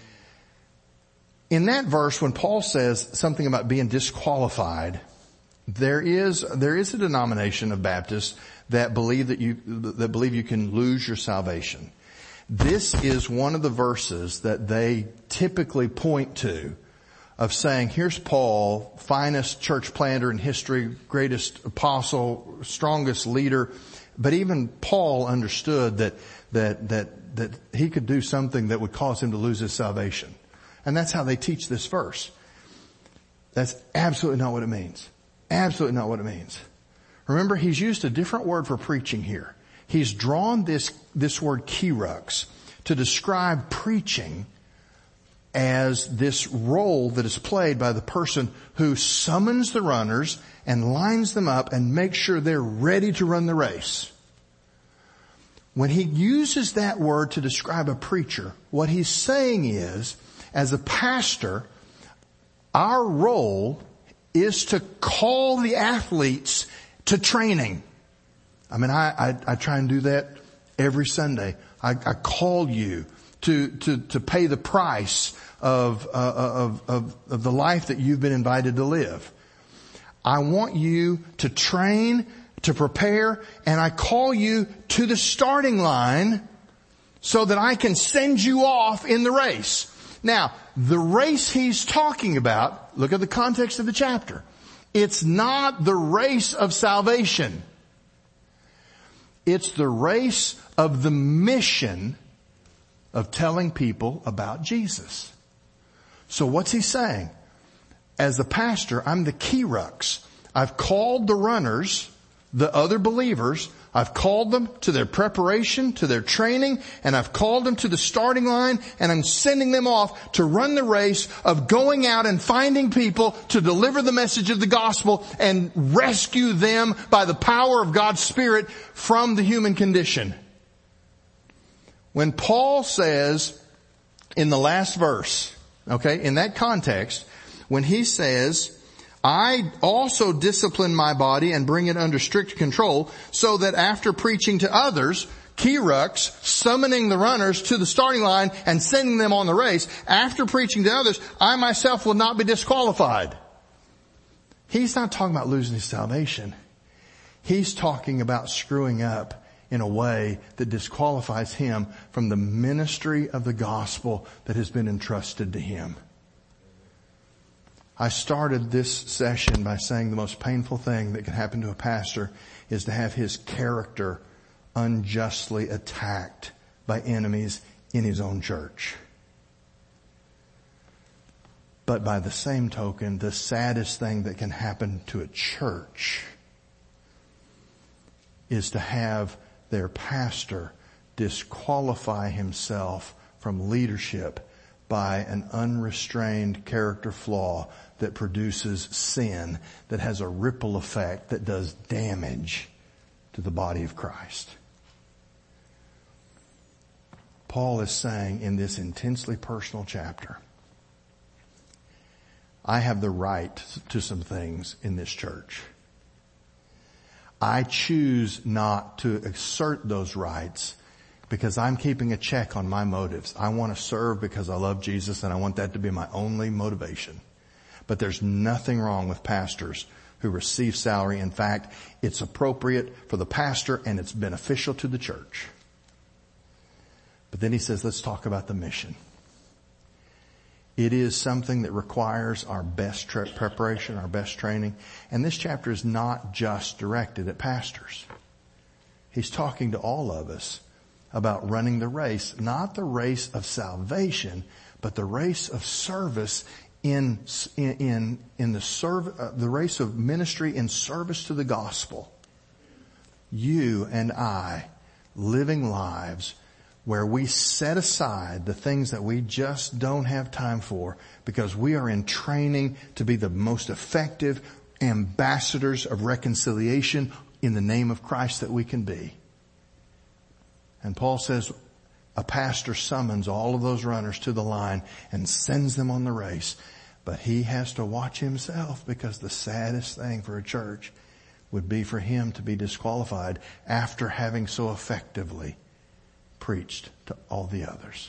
In that verse, when Paul says something about being disqualified, there is, there is a denomination of Baptists that believe that you, that believe you can lose your salvation. This is one of the verses that they typically point to of saying, here's Paul, finest church planter in history, greatest apostle, strongest leader. But even Paul understood that, that, that, that he could do something that would cause him to lose his salvation. And that's how they teach this verse. That's absolutely not what it means. Absolutely not what it means. Remember, he's used a different word for preaching here. He's drawn this, this word kerux to describe preaching as this role that is played by the person who summons the runners and lines them up and makes sure they're ready to run the race. When he uses that word to describe a preacher, what he's saying is, as a pastor, our role is to call the athletes to training. I mean, I, I, I try and do that every Sunday. I, I call you to, to, to pay the price of, uh, of, of, of the life that you've been invited to live. I want you to train, to prepare, and I call you to the starting line so that I can send you off in the race. Now, the race he's talking about, look at the context of the chapter. It's not the race of salvation. It's the race of the mission of telling people about Jesus. So what's he saying? As the pastor, I'm the kerux. I've called the runners, the other believers, I've called them to their preparation, to their training, and I've called them to the starting line, and I'm sending them off to run the race of going out and finding people to deliver the message of the gospel and rescue them by the power of God's Spirit from the human condition. When Paul says in the last verse, okay, in that context, when he says, I also discipline my body and bring it under strict control so that after preaching to others, kerux, summoning the runners to the starting line and sending them on the race, after preaching to others, I myself will not be disqualified. He's not talking about losing his salvation. He's talking about screwing up in a way that disqualifies him from the ministry of the gospel that has been entrusted to him. I started this session by saying the most painful thing that can happen to a pastor is to have his character unjustly attacked by enemies in his own church. But by the same token, the saddest thing that can happen to a church is to have their pastor disqualify himself from leadership by an unrestrained character flaw that produces sin that has a ripple effect that does damage to the body of Christ. Paul is saying in this intensely personal chapter, I have the right to some things in this church. I choose not to assert those rights because I'm keeping a check on my motives. I want to serve because I love Jesus and I want that to be my only motivation. But there's nothing wrong with pastors who receive salary. In fact, it's appropriate for the pastor and it's beneficial to the church. But then he says, let's talk about the mission. It is something that requires our best tra- preparation, our best training. And this chapter is not just directed at pastors. He's talking to all of us about running the race, not the race of salvation, but the race of service in, in, in the serv- uh, the race of ministry in service to the gospel. You and I living lives where we set aside the things that we just don't have time for because we are in training to be the most effective ambassadors of reconciliation in the name of Christ that we can be. And Paul says a pastor summons all of those runners to the line and sends them on the race. But he has to watch himself, because the saddest thing for a church would be for him to be disqualified after having so effectively preached to all the others.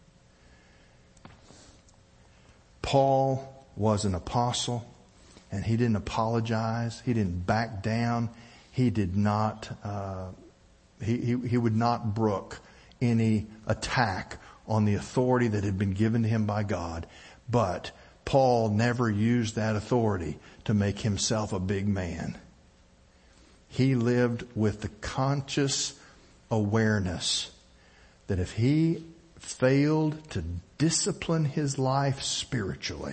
Paul was an apostle, and he didn't apologize. He didn't back down. He did not, uh, he, he, he would not brook any attack on the authority that had been given to him by God. But Paul never used that authority to make himself a big man. He lived with the conscious awareness that if he failed to discipline his life spiritually,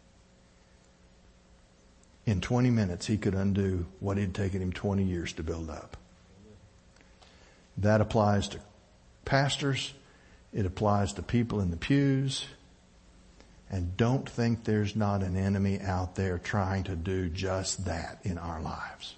in twenty minutes he could undo what had taken him twenty years to build up. That applies to pastors. It applies to people in the pews. And don't think there's not an enemy out there trying to do just that in our lives.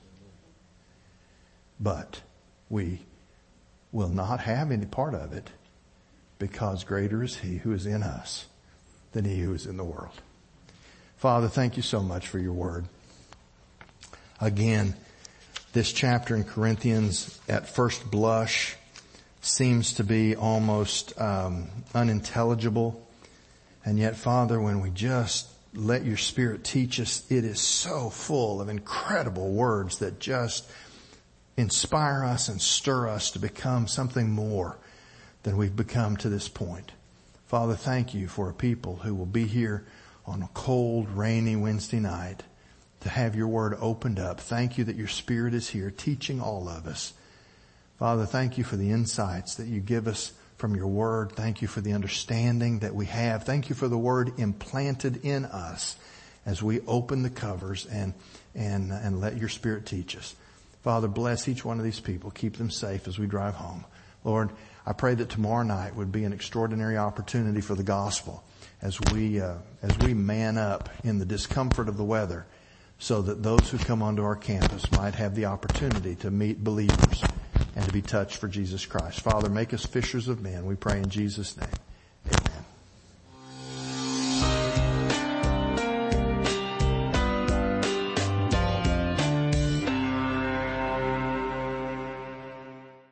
But we will not have any part of it, because greater is he who is in us than he who is in the world. Father, thank you so much for your word. Again, this chapter in Corinthians at first blush seems to be almost um, unintelligible. And yet, Father, when we just let your Spirit teach us, it is so full of incredible words that just inspire us and stir us to become something more than we've become to this point. Father, thank you for a people who will be here on a cold, rainy Wednesday night to have your word opened up. Thank you that your Spirit is here teaching all of us. Father, thank you for the insights that you give us from your word. Thank you for the understanding that we have. Thank you for the word implanted in us as we open the covers and, and, and let your Spirit teach us. Father, bless each one of these people. Keep them safe as we drive home. Lord, I pray that tomorrow night would be an extraordinary opportunity for the gospel as we, uh, as we man up in the discomfort of the weather, so that those who come onto our campus might have the opportunity to meet believers and to be touched for Jesus Christ. Father, make us fishers of men. We pray in Jesus' name.